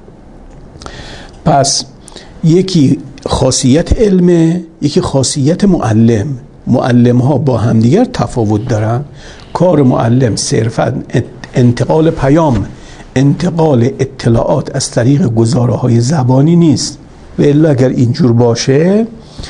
پس یکی خاصیت علم، یکی خاصیت معلم. معلم ها با همدیگر تفاوت دارن. کار معلم صرفا انتقال پیام، انتقال اطلاعات از طریق گزاره های زبانی نیست. و الا اگر اینجور باشه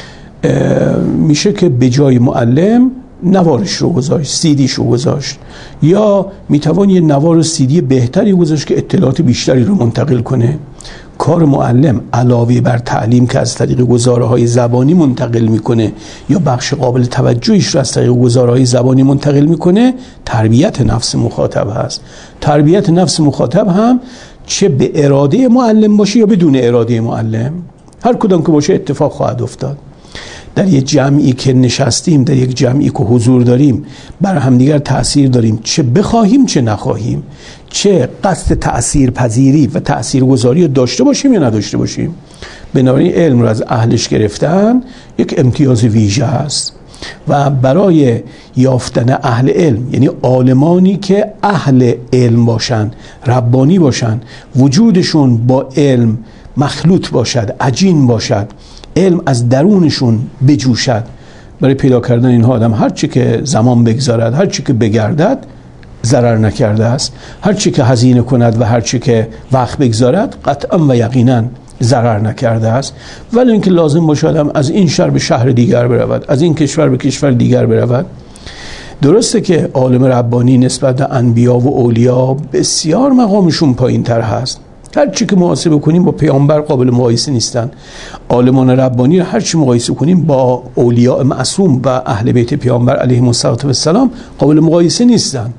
میشه که به جای معلم نوارش رو گذاشت، سیدیش رو گذاشت، یا میتوان یه نوار و سیدی بهتری گذاشت که اطلاعات بیشتری رو منتقل کنه. کار معلم علاوه بر تعلیم که از طریق گزاره های زبانی منتقل میکنه یا بخش قابل توجهیش رو از طریق گزاره های زبانی منتقل میکنه، تربیت نفس مخاطب هست. تربیت نفس مخاطب هم چه به اراده معلم باشه یا بدون اراده معلم، هر کدام که باشه اتفاق خواهد افتاد. در یک جمعی که نشستیم، در یک جمعی که حضور داریم، بر همدیگر تأثیر داریم، چه بخواهیم چه نخواهیم، چه قصد تأثیر پذیری و تأثیر گذاری داشته باشیم یا نداشته باشیم. بنابراین علم رو از اهلش گرفتن یک امتیاز ویژه است و برای یافتن اهل علم، یعنی عالمانی که اهل علم باشن، ربانی باشن، وجودشون با علم مخلوط باشد، عجین باشد، علم از درونشون بجوشد، برای پیدا کردن اینها آدم هر چی که زمان بگذارد، هر چی که بگردد ضرر نکرده است، هر چی که هزینه کند و هر چی که وقت بگذارد قطعا و یقینا ضرر نکرده است. ولی اینکه لازم باشه آدم از این شهر به شهر دیگر برود، از این کشور به کشور دیگر برود. درسته که عالم ربانی نسبت به انبیا و اولیا بسیار مقامشون پایین تر هست، هر چی که محاسبه کنیم با پیامبر قابل مقایسه نیستن. عالمان ربانی رو هر چی مقایسه کنیم با اولیاء معصوم و اهل بیت پیامبر علیهم السلام قابل مقایسه نیستن.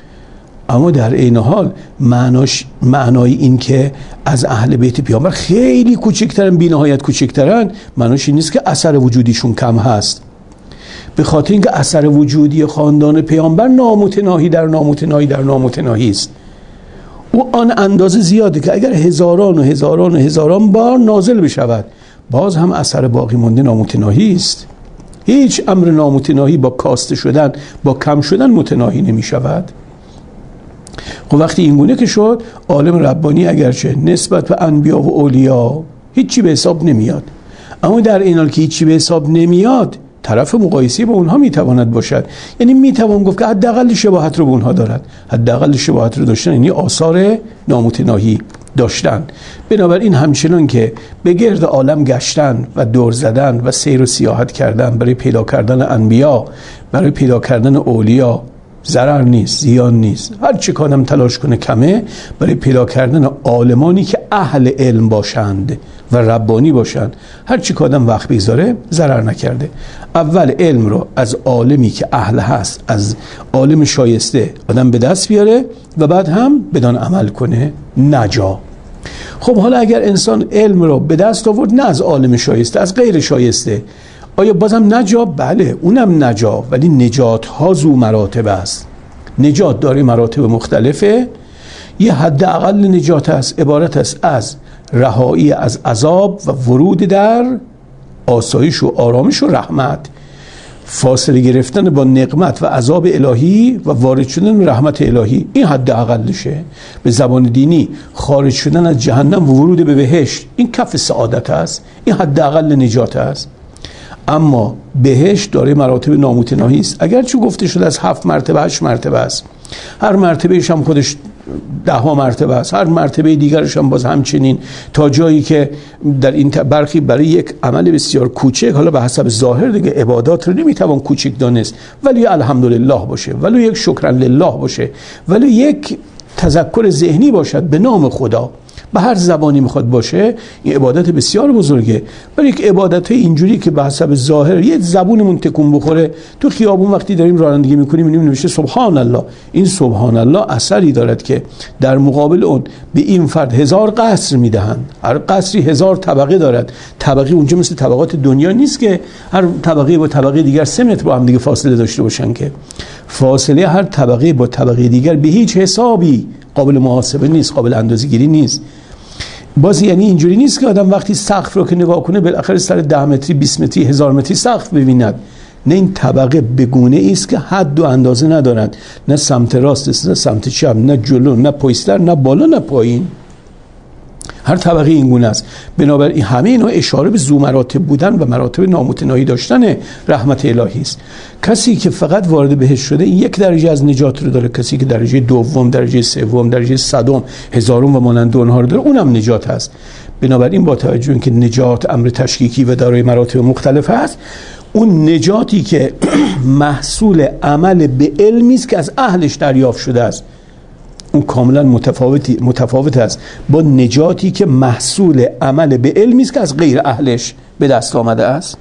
اما در این حال معناش معنای این که از اهل بیت پیامبر خیلی کوچکترن، بی نهایت کوچکترن، معناش این نیست که اثر وجودیشون کم هست. به خاطر اینکه اثر وجودی خاندان پیامبر نامتناهی در نامتناهی در نامتناهی است. او آن اندازه زیاده که اگر هزاران و هزاران و هزاران بار نازل بشود، باز هم اثر باقی مانده نامتناهی است. هیچ امر نامتناهی با کاسته شدن، با کم شدن متناهی نمی شود. خب وقتی این گونه که شد، عالم ربانی اگرچه نسبت به انبیا و اولیا هیچی به حساب نمیاد، اما در این حال که هیچی به حساب نمیاد، طرف مقایسه با اونها میتواند باشد. یعنی میتوان گفت که حداقل شباهت رو به اونها دارد. حداقل شباهت رو داشتن یعنی آثار نامتناهی داشتن. بنابراین همچنان که به گرد عالم گشتن و دور زدن و سیر و سیاحت کردن برای پیدا کردن انبیا، برای پیدا کردن اولیا ضرر نیست، زیان نیست. هر چی کادم تلاش کنه کمه. برای پیدا کردن عالمانی که اهل علم باشند و ربانی باشند، هر چی کادم وقت بگذاره ضرر نکرده. اول علم رو از عالمی که اهل هست، از عالم شایسته آدم به دست بیاره و بعد هم بدان عمل کنه، نجا. خب حالا اگر انسان علم رو به دست آورد نه از عالم شایسته، از غیر شایسته، آیا بازم نجا؟ بله اونم نجا، ولی نجات ها زو مراتب است. نجات داره مراتب مختلفه. یه حد اقل نجات است، عبارت است از رهایی از عذاب و ورود در آسایش و آرامش و رحمت، فاصله گرفتن با نقمت و عذاب الهی و وارد شدن به رحمت الهی. این حد اقلشه. به زبان دینی خارج شدن از جهنم و ورود به بهشت، این کف سعادت است، این حد اقل نجات است. اما بهشت داره مراتب نامتناهی است. اگرچه گفته شده از هفت مرتبه هشت مرتبه است، هر مرتبهش هم خودش ده ها مرتبه است، هر مرتبه دیگرش هم باز همچنین، تا جایی که در این برخی برای یک عمل بسیار کوچک، حالا به حسب ظاهر دیگه عبادات رو نمیتوان کوچک دانست، ولی الحمدلله باشه، ولی یک شکر لله باشه، ولی یک تذکر ذهنی باشد به نام خدا، به هر زبانی میخواد باشه، این عبادت بسیار بزرگه. ولی یک عبادت اینجوری که به حسب ظاهر یه زبونمون تکون بخوره، تو خیابون وقتی داریم رانندگی میکنیم میبینیم نوشته سبحان الله، این سبحان الله اثری دارد که در مقابل اون به این فرد هزار قصر میدهند، هر قصری هزار طبقه دارد، طبقه اونجا مثل طبقات دنیا نیست که هر طبقه با طبقه دیگر سه متر با هم دیگه فاصله داشته باشن، که فاصله هر طبقه با طبقه دیگر به هیچ حسابی قابل محاسبه نیست، قابل اندازه‌گیری نیست. باز یعنی اینجوری نیست که آدم وقتی سقف رو که نگاه کنه بالاخره سر ده متری، بیست متری، هزار متری سقف ببیند. نه، این طبقه بگونه است که حد و اندازه ندارند، نه سمت راست است، نه سمت چپ، نه جلو، نه پشت‌تر، نه بالا، نه پایین. هر طبقه این گونه است. بنابراین همه اینا اشاره به ذو مراتب بودن و مراتب نامتناهی داشتن رحمت الهی است. کسی که فقط وارد بهشت شده این یک درجه از نجات رو داره، کسی که درجه دوم، درجه سوم، درجه صدم، هزارم و مانند اونها رو داره، اونم نجات هست. بنابراین با توجه اینکه نجات امر تشکیکی و دارای مراتب مختلف هست، اون نجاتی که محصول عمل به علمی است که از اهلش دریافت شده است، اون کاملا متفاوتی متفاوت است با نجاتی که محصول عمل به علمی است که از غیر اهلش به دست آمده است.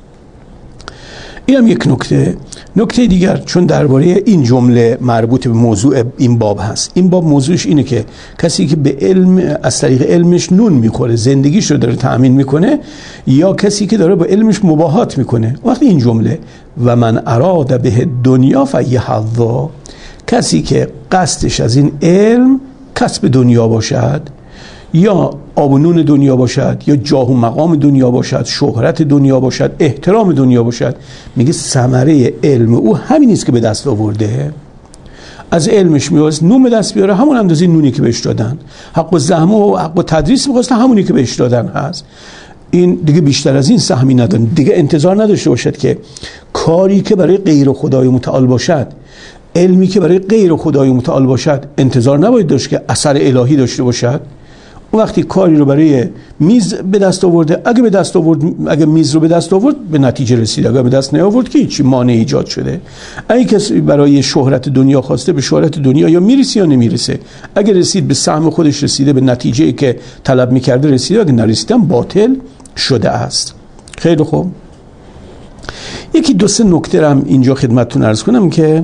اینم یک نکته. نکته دیگر، چون درباره این جمله مربوط به موضوع این باب هست، این باب موضوعش اینه که کسی که به علم از طریق علمش نون میخوره، زندگیش رو داره تأمین میکنه، یا کسی که داره با علمش مباهات میکنه. وقتی این جمله و من اراد به دنیا فیحظا، کسی که قصدش از این علم کسب دنیا باشد، یا آب و نون دنیا باشد، یا جاه و مقام دنیا باشد، شهرت دنیا باشد، احترام دنیا باشد، میگه ثمره علم او همین است که به دست آورده. از علمش میوست نون به دست بیاره، همون اندازه نونی که بهش دادن. حق و زحمه و حق و تدریس میخواست، همونی که بهش دادن هست. این دیگه بیشتر از این سهمی نداره، دیگه انتظار نداشته باشد که کاری که برای غیر خدای متعال باشد، علمی که برای غیر خدای متعال باشد، انتظار نباید داشت که اثر الهی داشته باشد. اون وقتی کاری رو برای میز به دست آورده، اگه به دست آورد، اگه میز رو به دست آورد به نتیجه رسید، اگه به دست نیاورد که هیچ مانع ایجاد شده. اگه کسی برای شهرت دنیا خواسته، به شهرت دنیا یا میرسه یا نمیرسه. اگه رسید به سهم خودش رسیده، به نتیجه‌ای که طلب میکرده رسیده، اگه نرسیدم باطل شده است. خیلی خوب. یکی دو سه نکته هم اینجا خدمتتون عرض کنم که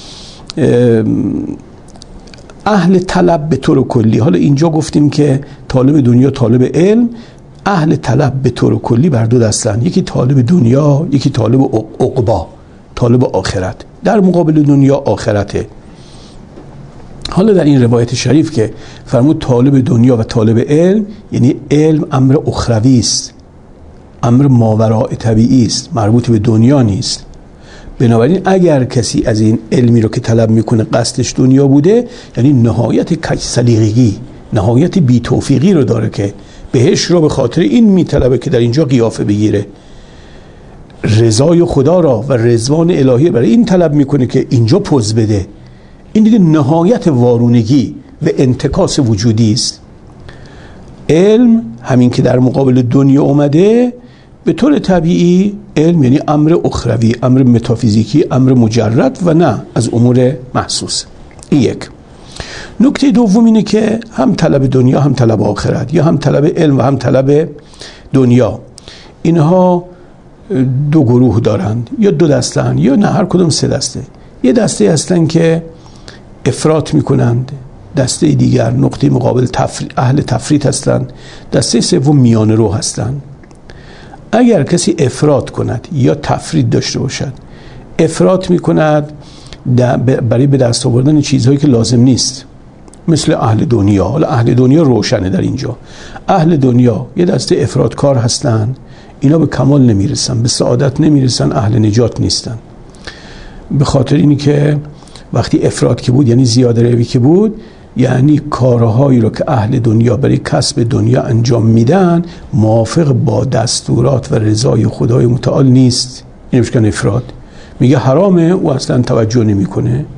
اهل طلب به طور کلی، حالا اینجا گفتیم که طالب دنیا، طالب علم، اهل طلب به طور کلی بر دو دستن، یکی طالب دنیا، یکی طالب عقبا، طالب آخرت. در مقابل دنیا آخرته. حالا در این روایت شریف که فرمود طالب دنیا و طالب علم، یعنی علم امر اخروی است، امر ماوراء طبیعی است، مربوط به دنیا نیست. بنابراین اگر کسی از این علمی رو که طلب میکنه قصدش دنیا بوده، یعنی نهایت کج سلیقگی، نهایت بی توفیقی رو داره که بهش رو به خاطر این میطلبه که در اینجا قیافه بگیره، رضای خدا را و رضوان الهی برای این طلب میکنه که اینجا پوز بده. این دیگه نهایت وارونگی و انتکاس وجودی است. علم همین که در مقابل دنیا اومده، به طور طبیعی علم یعنی امر اخروی، امر متافیزیکی، امر مجرد و نه از امور محسوس. این یک. نکته دوم اینه که هم طلب دنیا هم طلب آخرت، یا هم طلب علم و هم طلب دنیا، اینها دو گروه دارند، یا دو دستن، یا نه هر کدوم سه دسته. یه دسته هستن که افراط میکنند، دسته دیگر نقطه مقابل تفری... اهل تفریط هستند، دسته سوم میان رو هستند. اگر کسی افراط کند یا تفرید داشته باشد، افراط میکند برای به دست آوردن چیزهایی که لازم نیست، مثل اهل دنیا. حالا اهل دنیا روشنه در اینجا. اهل دنیا یه دسته افراط کار هستن، اینا به کمال نمیرسن، به سعادت نمیرسن، اهل نجات نیستن. به خاطر اینی که وقتی افراط که بود یعنی زیاده روی که بود، یعنی کارهایی رو که اهل دنیا برای کسب دنیا انجام میدن موافق با دستورات و رضای خدای متعال نیست. این میشه افراط. میگه حرامه، او اصلا توجه نمیکنه.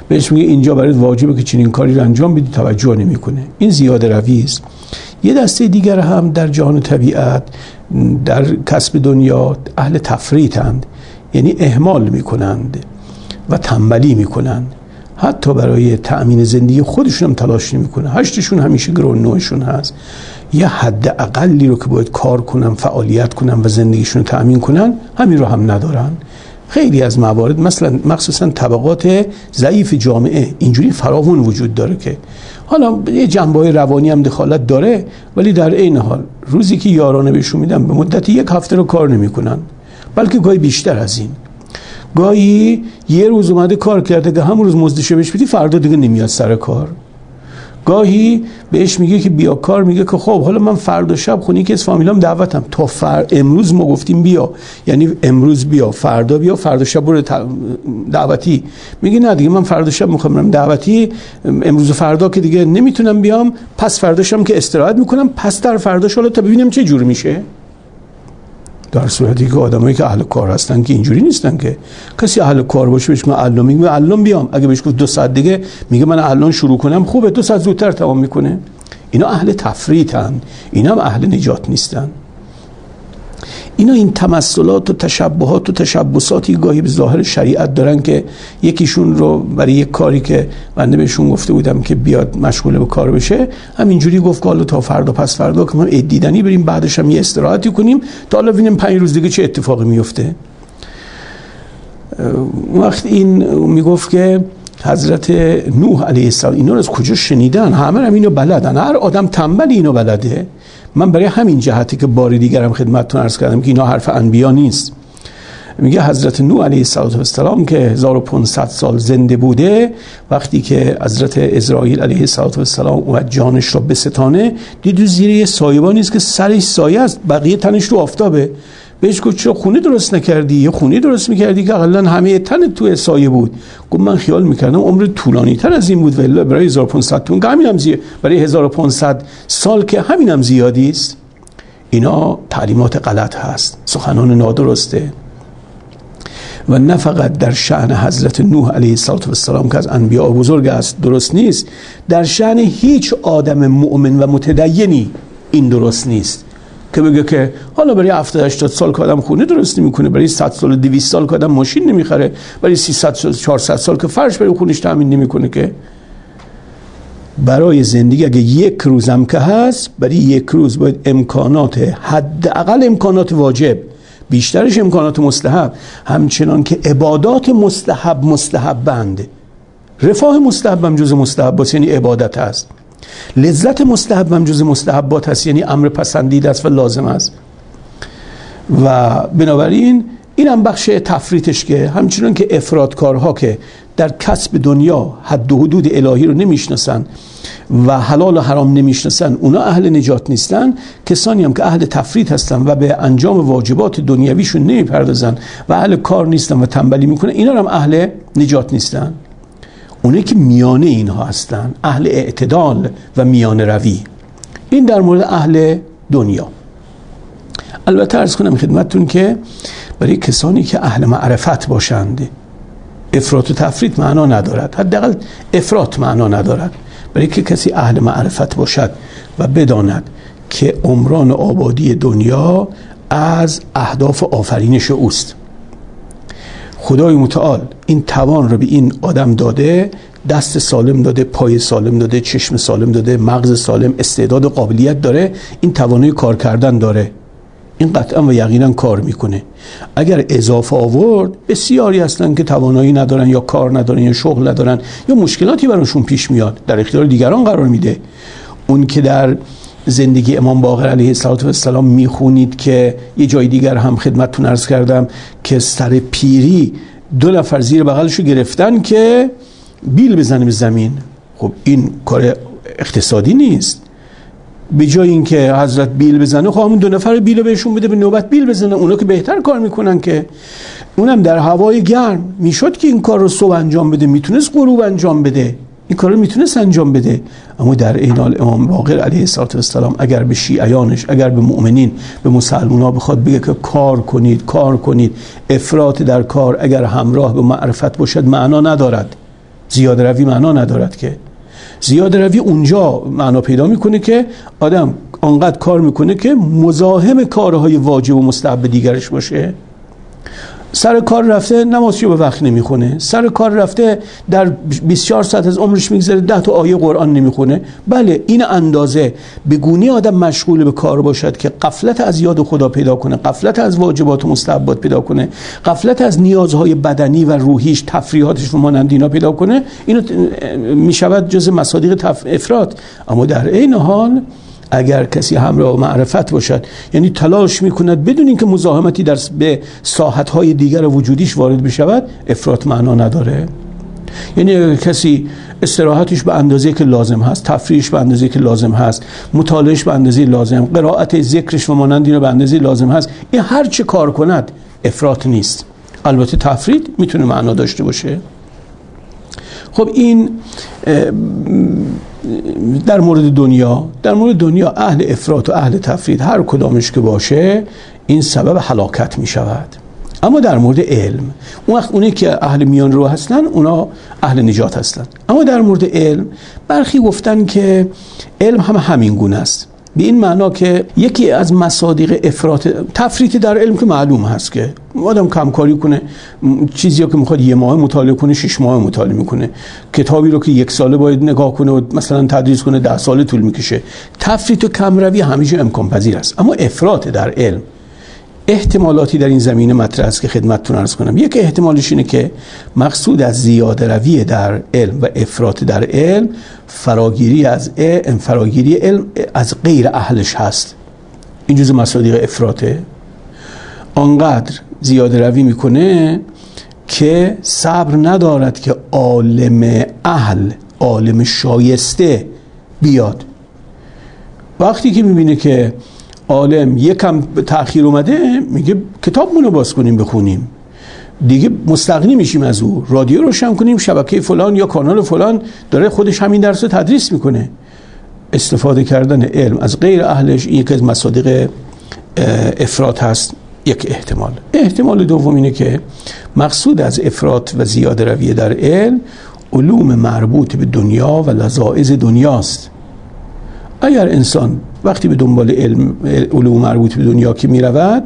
بهش میگه اینجا برات واجبه که چنین کاری رو انجام بدی، توجه نمیکنه. این زیاده روی است. یه دسته دیگر هم در جهان طبیعت در کسب دنیا اهل تفریطند، یعنی اهمال میکنند و تنبلی میکنند، حتی برای تأمین زندگی خودشون هم تلاش نمیکنه. هشتشون همیشه گرون نوعشون هست. یه حد اقلی رو که باید کار کنن، فعالیت کنن و زندگیشون رو تأمین کنن، همین رو هم ندارن. خیلی از موارد مثلا مخصوصا طبقات ضعیف جامعه اینجوری فراوون وجود داره که حالا یه جنبه‌های روانی هم دخالت داره، ولی در عین حال روزی که یارانه بهشون میدن به مدت یک هفته رو کار نمیکنن، بلکه گاهی بیشتر از این. گاهی یه روز اومده کار کرده که همون روز مزدش بهش بدی، فردا دیگه نمیاد سر کار. گاهی بهش میگه که بیا کار، میگه که خب حالا من فردا شب خونه یکی از فامیلام دعوتم، تا فر... امروز ما گفتیم بیا، یعنی امروز بیا، فردا بیا، فردا شب برو دعوتی. میگه نه دیگه من فردا شب میخوام برم دعوتی، امروز و فردا که دیگه نمیتونم بیام، پس فرداشم که استراحت میکنم، پس در فرداش حالا تا ببینم چه جور میشه. در صورتی که آدمایی که اهل کار هستن که اینجوری نیستن که کسی اهل کار باشه بهش من الان میگم الان بیام، اگه بهش گفت دو ساعت دیگه میگه من الان شروع کنم، خوبه دو ساعت زودتر تمام میکنه. اینا اهل تفریطن، اینا هم اهل نجات نیستن. اینا این تمثلات و تشبهات و تشبساتی گاهی به ظاهر شریعت دارن که یکیشون رو برای یک کاری که بنده بهشون گفته بودم که بیاد مشغول به کار بشه، همینجوری گفت که حالا تا فردا پس فردا که ما عید دیدنی بریم، بعدش هم یه استراحتی کنیم تا حالا ببینیم پنج روز دیگه چه اتفاقی میفته. وقت این میگفت که حضرت نوح علیه السلام اینا رو از کجا شنیدن؟ همه هم اینو بلدن، هر آدم تنبل اینو بلده. من برای همین جهتی که بار دیگرم خدمتتون عرض کردم که اینا حرف انبیا نیست. میگه حضرت نوح علیه السلام که هزار و پانصد سال زنده بوده، وقتی که حضرت اسرائیل علیه السلام اومد جانش را بستانه، دید زیر یه سایه‌بانی است که سرش سایه است، بقیه تنش رو آفتابه. بهش گفت چرا خونه درست نکردی؟ یه خونه درست میکردی که اقلا همه تن تو سایه بود. گفت من خیال میکردم عمر طولانی تر از این بود، ولی برای هزار و پانصد تون که همینم زیاد، برای هزار و پانصد سال که همینم زیادی است. اینا تعلیمات غلط هست، سخنان نادرسته. و نه فقط در شأن حضرت نوح علیه السلام که از انبیاء بزرگ است درست نیست، در شأن هیچ آدم مؤمن و متدینی این درست نیست که بگه که حالا برای هفتاد هشتاد سال که آدم خونه درست نمیکنه، برای صد سال دویست سال که آدم ماشین نمیخره، برای سیصد چهارصد سال که فرش برای خونش تامین نمیکنه، که برای زندگی اگه یک روزم که هست، برای یک روز باید امکانات حداقل امکانات واجب، بیشترش امکانات مستحب، همچنان که عبادات مستحب مستحب بنده، رفاه مستحب هم جز مستحبات یعنی عبادت هست، لذت مستحب هم جز مستحبات هست یعنی امر پسندیده است و لازم است. و بنابراین این هم بخش تفریطش که همچنان که افراطکارها که در کسب دنیا حد و حدود الهی رو نمیشناسن و حلال و حرام نمیشناسن، اونا اهل نجات نیستن. کسانی هم که اهل تفریط هستن و به انجام واجبات دنیویشون نمیپردازن و اهل کار نیستن و تنبلی میکنن، اینا هم اهل نجات نیستن. اونایی که میانه اینها هستن، اهل اعتدال و میانه روی. این در مورد اهل دنیا. البته عرض کنم خدمتتون که برای کسانی که اهل معرفت باشند، افراط و تفریط معنا ندارد، حداقل افراط معنا ندارد. برای که کسی اهل معرفت باشد و بداند که عمران آبادی دنیا از اهداف آفرینش اوست. خدای متعال این توان رو به این آدم داده، دست سالم داده، پای سالم داده، چشم سالم داده، مغز سالم، استعداد و قابلیت داره، این توانایی کار کردن داره، این قطعا و یقینا کار میکنه. اگر اضافه آورد، بسیاری هستن که توانایی ندارن یا کار ندارن یا شغل ندارن یا مشکلاتی براشون پیش میاد، در اختیار دیگران قرار میده. اون که در زندگی امام باقر علیه السلام میخونید که یه جای دیگر هم خدمتتون عرض کردم که سر پیری دو نفر زیر بغلشو گرفتن که بیل بزنه به زمین. خب این کار اقتصادی نیست. به جای اینکه حضرت بیل بزنه، خب همون دو نفر بیل بهشون بده، به نوبت بیل بزنه. اونا که بهتر کار میکنن، که اونم در هوای گرم میشد که این کار رو صبح انجام بده، میتونست غروب انجام بده، این کار رو میتونست انجام بده. اما در این حال امام باقر علیه السلام اگر به شیعیانش، اگر به مؤمنین، به مسلمان‌ها بخواد بگه که کار کنید کار کنید، افراط در کار اگر همراه به معرفت باشد معنا ندارد. زیاده روی معنا ندارد که. زیاده روی اونجا معنا پیدا میکنه که آدم آنقدر کار میکنه که مزاحم کارهای واجب و مستحب دیگرش باشه. سر کار رفته نمازشو به وقت نمیخونه، سر کار رفته در بیست و چهار ساعت از عمرش میگذره ده تا آیه قرآن نمیخونه. بله این اندازه به گونه آدم مشغول به کار باشد که غفلت از یاد خدا پیدا کنه، غفلت از واجبات و مستحبات پیدا کنه، غفلت از نیازهای بدنی و روحیش، تفریحاتش و مانند اینا پیدا کنه، اینو میشود جز مصادیق افراط. اما در عین حال اگر کسی همراه معرفت باشد، یعنی تلاش میکند بدون اینکه مزاحمتی در به ساحت‌های دیگر وجودیش وارد بشود، افراط معنا نداره. یعنی اگر کسی استراحتش به اندازه که لازم هست، تفریحش به اندازه که لازم هست، مطالعهش به اندازه لازم، قرائت ذکرش و مانند اینا به اندازه لازم هست، این هر چه کار کند افراط نیست. البته تفرید میتونه معنا داشته باشه. خب این در مورد دنیا در مورد دنیا اهل افراط و اهل تفرید هر کدامش که باشه این سبب هلاکت می شود. اما در مورد علم، اون وقت اونی که اهل میان رو هستن اونا اهل نجات هستن. اما در مورد علم برخی گفتن که علم هم همین گونه است، به این معنا که یکی از مصادیق افراط تفریط در علم که معلوم هست که آدم کمکاری کنه، چیزی که میخواد یه ماه مطالعه کنه شش ماه مطالعه میکنه، کتابی رو که یک ساله باید نگاه کنه و مثلا تدریس کنه ده ساله طول میکشه. تفریط و کمروی همیشه امکان پذیر است. اما افراط در علم احتمالاتی در این زمینه مطرح است که خدمتتون عرض کنم. یک احتمالش اینه که مقصود از زیاده روی در علم و افراط در علم فراگیری از علم، فراگیری علم از غیر اهلش هست. این جزء مصادیق افراطه. آنقدر زیاده روی میکنه که صبر ندارد که عالم اهل، عالم شایسته بیاد. وقتی که میبینه که عالم یکم تأخیر اومده، میگه کتابمون رو باز کنیم بخونیم، دیگه مستغنی میشیم از او، رادیو روشن کنیم، شبکه فلان یا کانال فلان داره خودش همین درس رو تدریس میکنه. استفاده کردن علم از غیر اهلش این یکی از مصادیق افراط هست. یک احتمال. احتمال دوم اینه که مقصود از افراط و زیاده روی در علم علوم مربوط به دنیا و لذائذ دنیاست. اگر انسان وقتی به دنبال علم علوم مربوط به دنیا که می رود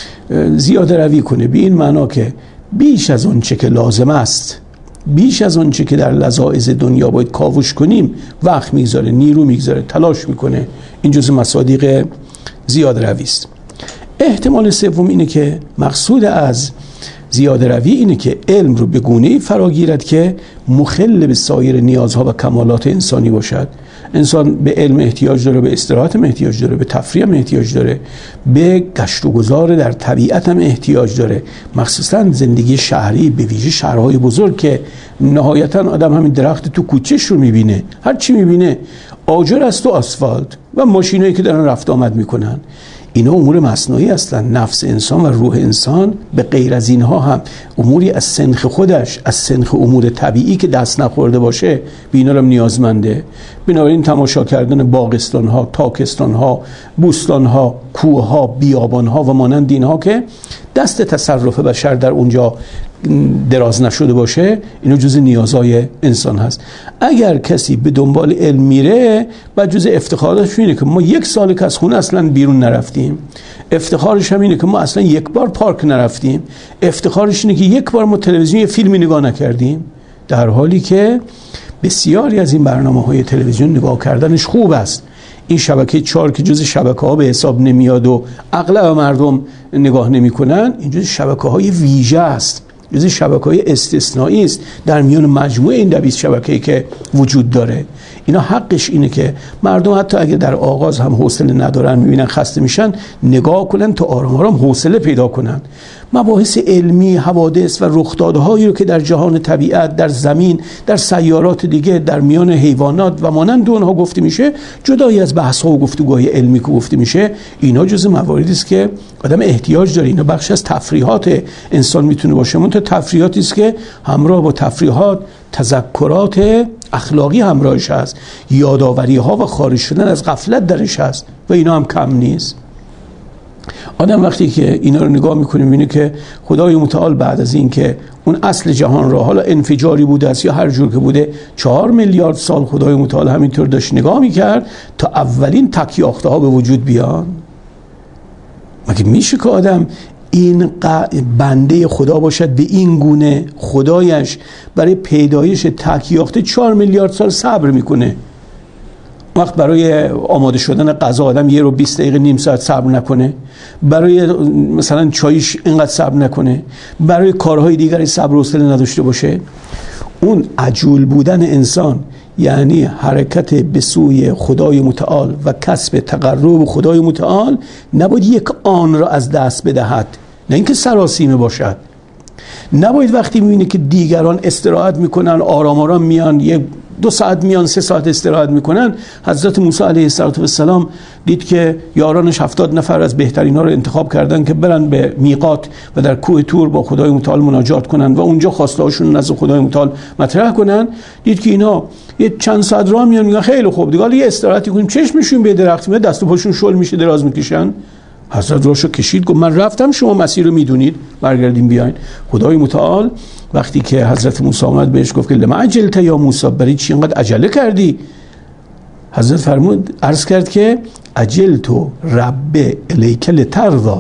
زیاده روی کنه، به این معنا که بیش از اون چه که لازم است، بیش از اون چه که در لذائذ دنیا باید کاوش کنیم وقت میگذاره، نیرو میگذاره، تلاش میکنه، این جزء مصادیق زیاده روی است. احتمال سوم اینه که مقصود از زیاده روی اینه که علم رو به گونه‌ای فراگیرد که مخل به سایر نیازها و کمالات انسانی باشد. انسان به علم احتیاج داره، به استراحت هم احتیاج داره، به تفریح هم احتیاج داره، به گشت و گذار در طبیعت هم احتیاج داره، مخصوصا زندگی شهری، به ویژه شهرهای بزرگ که نهایتا آدم همین درخت تو کوچه‌ش رو میبینه، هر چی میبینه آجر است و آسفالت و ماشینایی که دارن رفت آمد میکنن. اینا امور مصنوعی هستن. نفس انسان و روح انسان به غیر از اینها هم اموری از سنخ خودش، از سنخ امور طبیعی که دست نخورده باشه، به اینا هم نیازمنده. بنابراین تماشا کردن باغستان ها، تاکستان ها، بوستان ها، کوه ها، بیابان ها و مانند اینها که دست تصرف بشر در اونجا دراز نشده باشه، اینو جزء نیازهای انسان هست. اگر کسی به دنبال علم میره، بعد جزء افتخارش اینه که ما یک سال که از خونه اصلا بیرون نرفتیم، افتخارش هم اینه که ما اصلا یک بار پارک نرفتیم، افتخارش اینه که یک بار ما تلویزیون یه فیلمی نگاه نکردیم، در حالی که بسیاری از این برنامه‌های تلویزیون نگاه کردنش خوب است. این شبکه چهار که جز شبکه ها به حساب نمیاد و اغلب مردم نگاه نمی کنن، این جز شبکه های ویژه است، جز شبکه های استثنایی است در میان مجموعه این دویست شبکه‌ای که وجود داره. اینا حقش اینه که مردم حتی اگه در آغاز هم حوصله ندارن، میبینن خسته میشن، نگاه کنن تا آرام آرام حوصله پیدا کنن. مباحث علمی، حوادث و رخدادهایی رو که در جهان طبیعت، در زمین، در سیارات دیگه، در میان حیوانات و مانند اونها گفته میشه، جدای از بحث‌ها و گفتگوهای علمی که گفته میشه، اینا جزء مواردی است که آدم احتیاج داره. اینا بخش از تفریحات انسان میتونه باشه. اون تفریحاتی است که همراه با تفریحات تذکرات اخلاقی همراهش هست، یاداوری ها و خارج شدن از غفلت درش هست و اینا هم کم نیست. آدم وقتی که اینا رو نگاه میکنه میبینه که خدای متعال بعد از این که اون اصل جهان را حالا انفجاری بوده است یا هر جور که بوده چهار میلیارد سال خدای متعال همینطور داشت نگاه میکرد تا اولین تکیاخته ها به وجود بیان. مگه میشه که آدم این بنده خدا باشد به این گونه خدایش برای پیدایش تکیاخته چهار میلیارد سال صبر میکنه؟ وقت برای آماده شدن غذا آدم یه رو بیست دقیقه نیم ساعت صبر نکنه؟ برای مثلا چایش اینقدر صبر نکنه؟ برای کارهای دیگری صبر و حوصله نداشته باشه؟ اون عجول بودن انسان یعنی حرکت به سوی خدای متعال و کسب تقرب خدای متعال نباید یک آن را از دست بدهد، نه اینکه سراسیمه باشد. نباید وقتی میبینه که دیگران استراحت میکنن آرام آرام میان یه دو ساعت میان سه ساعت استراحت میکنن. حضرت موسی علیه السلام دید که یارانش هفتاد نفر از بهترین ها رو انتخاب کردن که برن به میقات و در کوه تور با خدای متعال مناجات کنن و اونجا خواسته هاشون نزد خدای متعال مطرح کنن. دید که اینا یه چند ساعت راه میان، میگن خیلی خوب دیگه حالا یه استراحتی کنیم، چشمشون به درخت میاد، دست و پاشون شل میشه، دراز میکشن. حضرت راشو کشید گفت من رفتم، شما مسیر رو میدونید، برگردیم بیاین. خدای متعال وقتی که حضرت موسی اومد بهش گفت که لما عجلت یا موسی، برای چی اینقدر عجله کردی؟ حضرت فرمود عرض کرد که عجلتو رب الیک لترضی،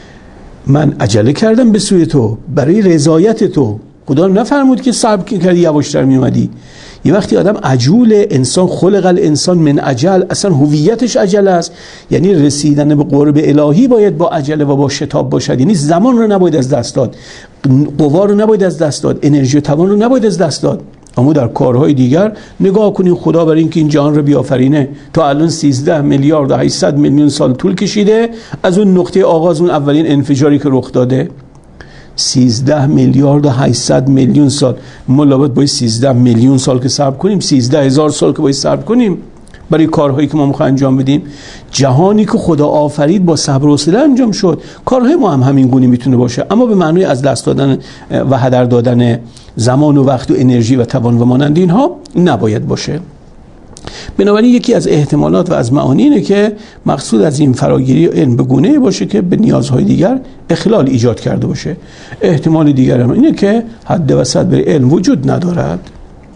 من عجله کردم به سوی تو برای رضایت تو. خدا نفرمود که صبر کردی یواشتر میومدی. یه وقتی آدم عجول، انسان خلق الانسان من عجل، اصلا هویتش عجله است، یعنی رسیدن به قرب الهی باید با عجله و با شتاب باشد. یعنی زمان رو نباید از دست داد، قوا رو نباید از دست داد، انرژی و توان رو نباید از دست داد. اما در کارهای دیگر نگاه کنیم خدا برای اینکه این جهان رو بیافرینه تا الان سیزده میلیارد و هشتصد میلیون سال طول کشیده از اون نقطه آغاز، اون اولین انفجاری که رخ داده. سیزده میلیارد و هشتصد میلیون سال. ما لابد باید سیزده میلیون سال که صبر کنیم، سیزده هزار سال که باید صبر کنیم برای کارهایی که ما میخوایم انجام بدیم. جهانی که خدا آفرید با صبر و حوصله انجام شد. کارهای ما هم همین گونه میتونه باشه، اما به معنای از دست دادن و هدر دادن زمان و وقت و انرژی و توان و مانند اینها نباید باشه. بنابراین یکی از احتمالات و از معانی اینه که مقصود از این فراگیری علم به گونه‌ای باشه که به نیازهای دیگر اخلال ایجاد کرده باشه. احتمال دیگر هم اینه که حد وسط برای علم وجود ندارد.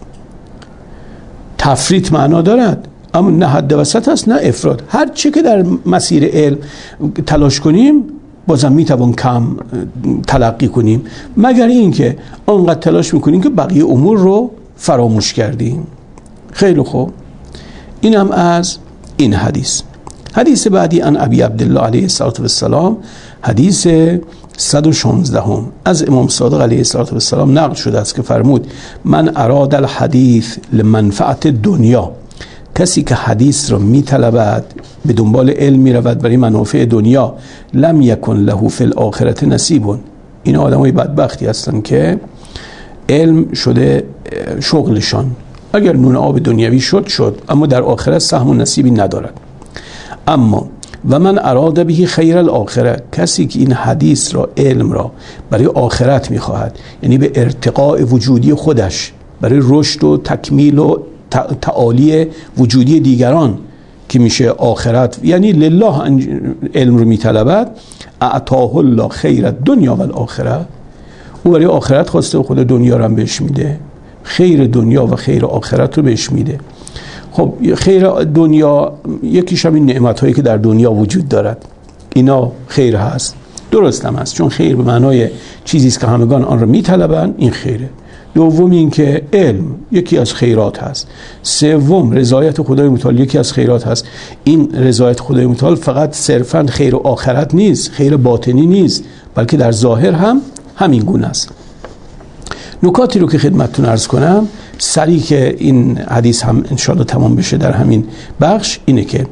تفریط معنا دارد اما نه حد وسط است نه افراط. هر چه که در مسیر علم تلاش کنیم بازم میتوان کم تلقی کنیم، مگر اینکه آنقدر تلاش میکنیم که بقیه امور رو فراموش کردیم. خیلی خوب، اینم از این حدیث. حدیث بعدی ان ابی عبدالله علیه السلام، حدیث صد و شانزده هم از امام صادق علیه السلام نقل شده است که فرمود من اراد الحدیث لمنفعت دنیا، کسی که حدیث را میطلبد به دنبال علم میرود برای منافع دنیا، لم یکن له فی الاخرة نصیب. این آدمای بدبختی هستن که علم شده شغلشان. اگر نون آب دنیوی شد شد، اما در آخرت سهم و نصیبی ندارد. اما و من اراد به خیر الاخره، کسی که این حدیث را، علم را برای آخرت میخواهد، یعنی به ارتقاء وجودی خودش، برای رشد و تکمیل و تعالی وجودی دیگران که میشه آخرت، یعنی لله علم رو میطلبد، اعطاه الله خیر الدنیا و الاخره، او برای آخرت خواسته و خود دنیا رو هم بهش میده، خیر دنیا و خیر آخرت رو بهش میده. خب خیر دنیا یکیش هم این نعمت هایی که در دنیا وجود دارد، اینا خیر هست، درست هم هست، چون خیر به معنای چیزی است که همگان آن رو میطلبن، این خیره. دوم این که علم یکی از خیرات هست. سوم رضایت خدای متعال یکی از خیرات هست. این رضایت خدای متعال فقط صرفا خیر آخرت نیست، خیر باطنی نیست، بلکه در ظاهر هم همین گونه است. نکاتی رو که خدمتتون عرض کنم سریع که این حدیث هم انشاءالله تمام بشه در همین بخش، اینه که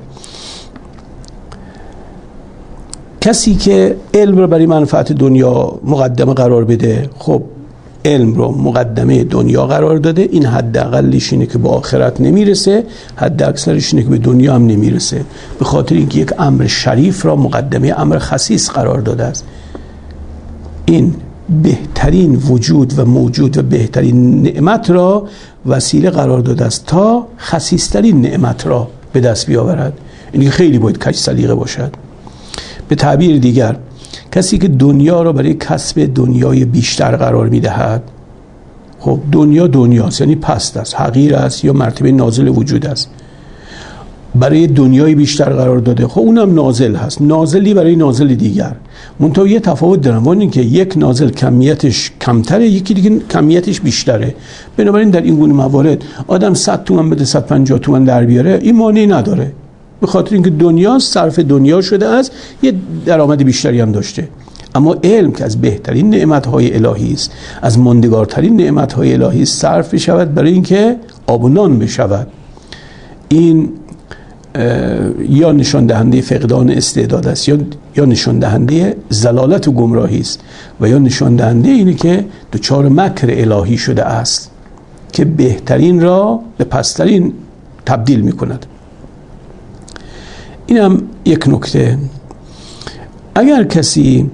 کسی که علم رو برای منفعت دنیا مقدمه قرار بده، خب علم رو مقدمه دنیا قرار داده، این حد اقلش اینه که به آخرت نمیرسه، حد اکثرش اینه که به دنیا هم نمیرسه، به خاطر اینکه یک امر شریف را مقدمه امر خسیس قرار داده است. این بهترین وجود و موجود و بهترین نعمت را وسیله قرار داده است تا خسیسترین نعمت را به دست بیاورد. این خیلی باید کج سلیقه باشد. به تعبیر دیگر کسی که دنیا را برای کسب دنیای بیشتر قرار میدهد، خب دنیا دنیاست، یعنی پست است، حقیر است یا مرتبه نازل وجود است، برای دنیای بیشتر قرار داده، خب اونم نازل هست، نازلی برای نازل دیگر. منتها یه تفاوت دارن، ولی اینکه یک نازل کمیتش کمتره، یکی دیگه کمیتش بیشتره. بنابراین در این گونه موارد آدم صد تومن بده صد و پنجاه تومن در بیاره، این مانعی نداره، به خاطر اینکه دنیا صرف دنیا شده است، یه درآمد بیشتری هم داشته. اما علم که از بهترین نعمت‌های الهی است، از ماندگارترین نعمت‌های الهی است، صرف بشود برای اینکه آب و نان بشود، این یا نشان دهنده فقدان استعداد است، یا یا نشان دهنده ضلالت و گمراهی است، و یا نشان دهنده اینه که دچار مکر الهی شده است که بهترین را به پسترین تبدیل می‌کند. اینم یک نکته. اگر کسی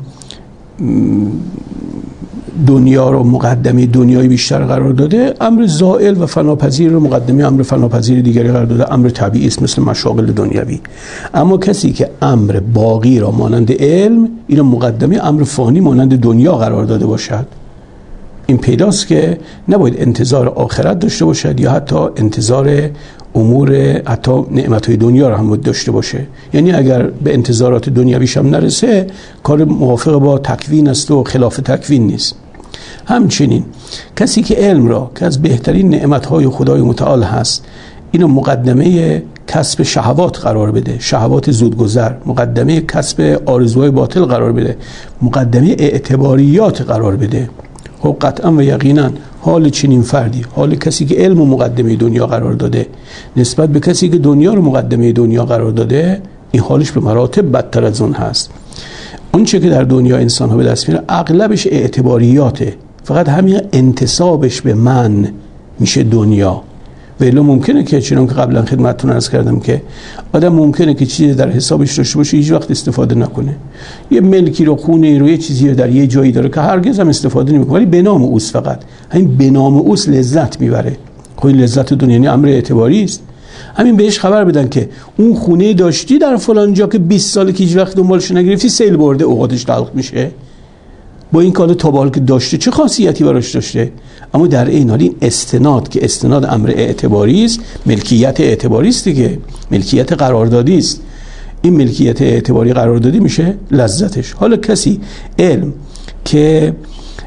دنیا رو مقدمه دنیای بیشتر قرار داده، امر زائل و فناپذیر رو مقدمه امر فناپذیر دیگری قرار داده، امر طبیعی است مثل مشاغل دنیوی. اما کسی که امر باقی را مانند علم، اینو مقدمه امر فانی مانند دنیا قرار داده باشد، این پیداست که نباید انتظار آخرت داشته باشد یا حتی انتظار امور حتی نعمت‌های دنیا را هم داشته باشه. یعنی اگر به انتظارات دنیویش هم نرسه، کار موافق با تکوین است و خلاف تکوین نیست. همچنین کسی که علم را که از بهترین نعمت‌های خدای متعال هست، اینو مقدمه کسب شهوات قرار بده، شهوات زودگذر، مقدمه کسب آرزوهای باطل قرار بده، مقدمه اعتباریات قرار بده، خب قطعا و یقینا حال چنین فردی، حال کسی که علم و مقدمه دنیا قرار داده نسبت به کسی که دنیا رو مقدمه دنیا قرار داده، این حالش به مراتب بدتر از اون هست. اون چه که در دنیا انسان ها به دست میاره اغلبش اعتباریاته، فقط همین انتسابش به من میشه دنیا. و الا ممکنه که چنان که قبلا خدمتتون عرض کردم که آدم ممکنه که چیزی در حسابش داشته باشه هیچ وقت استفاده نکنه، یه ملکی رو، خونه رو، یه چیزی رو در یه جایی داره که هرگز هم استفاده نمیکنه، ولی به نام اوست، فقط همین به نام اوست لذت میبره. خب این لذت دنیا یعنی امر اعتباری است. همین بهش خبر بدن که اون خونه داشتی در فلان جا که بیست ساله که هیچ وقت دنبالش نگرفتی، سیل برده، اوقاتش تلخ میشه. با این کار تابال که داشته چه خاصیتی براش داشته؟ اما در این حال این استناد که استناد امر اعتباری است، ملکیت اعتباری است دیگه، ملکیت قراردادی است، این ملکیت اعتباری قراردادی میشه لذتش. حالا کسی علم که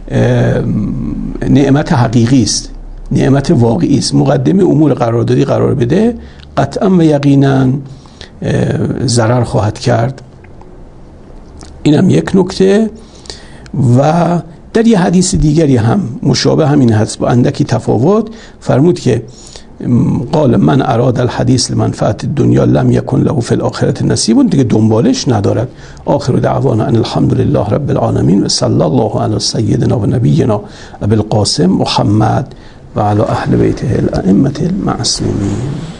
نعمت حقیقی است، نعمت واقعی است، مقدمه امور قراردادی قرار بده، قطعا و یقینا ضرر خواهد کرد. اینم یک نکته. و در یه حدیث دیگری هم مشابه همین هست با اندکی تفاوت، فرمود که قال من اراد الحدیث لمنفعت الدنیا لم یکن له فی الاخره نصیب، دیگه دنبالش ندارد. آخر دعوانا ان الحمد لله رب العالمین و صلی الله علی سیدنا و نبینا ابی القاسم محمد و علی اهل بیته الائمه المعصومین.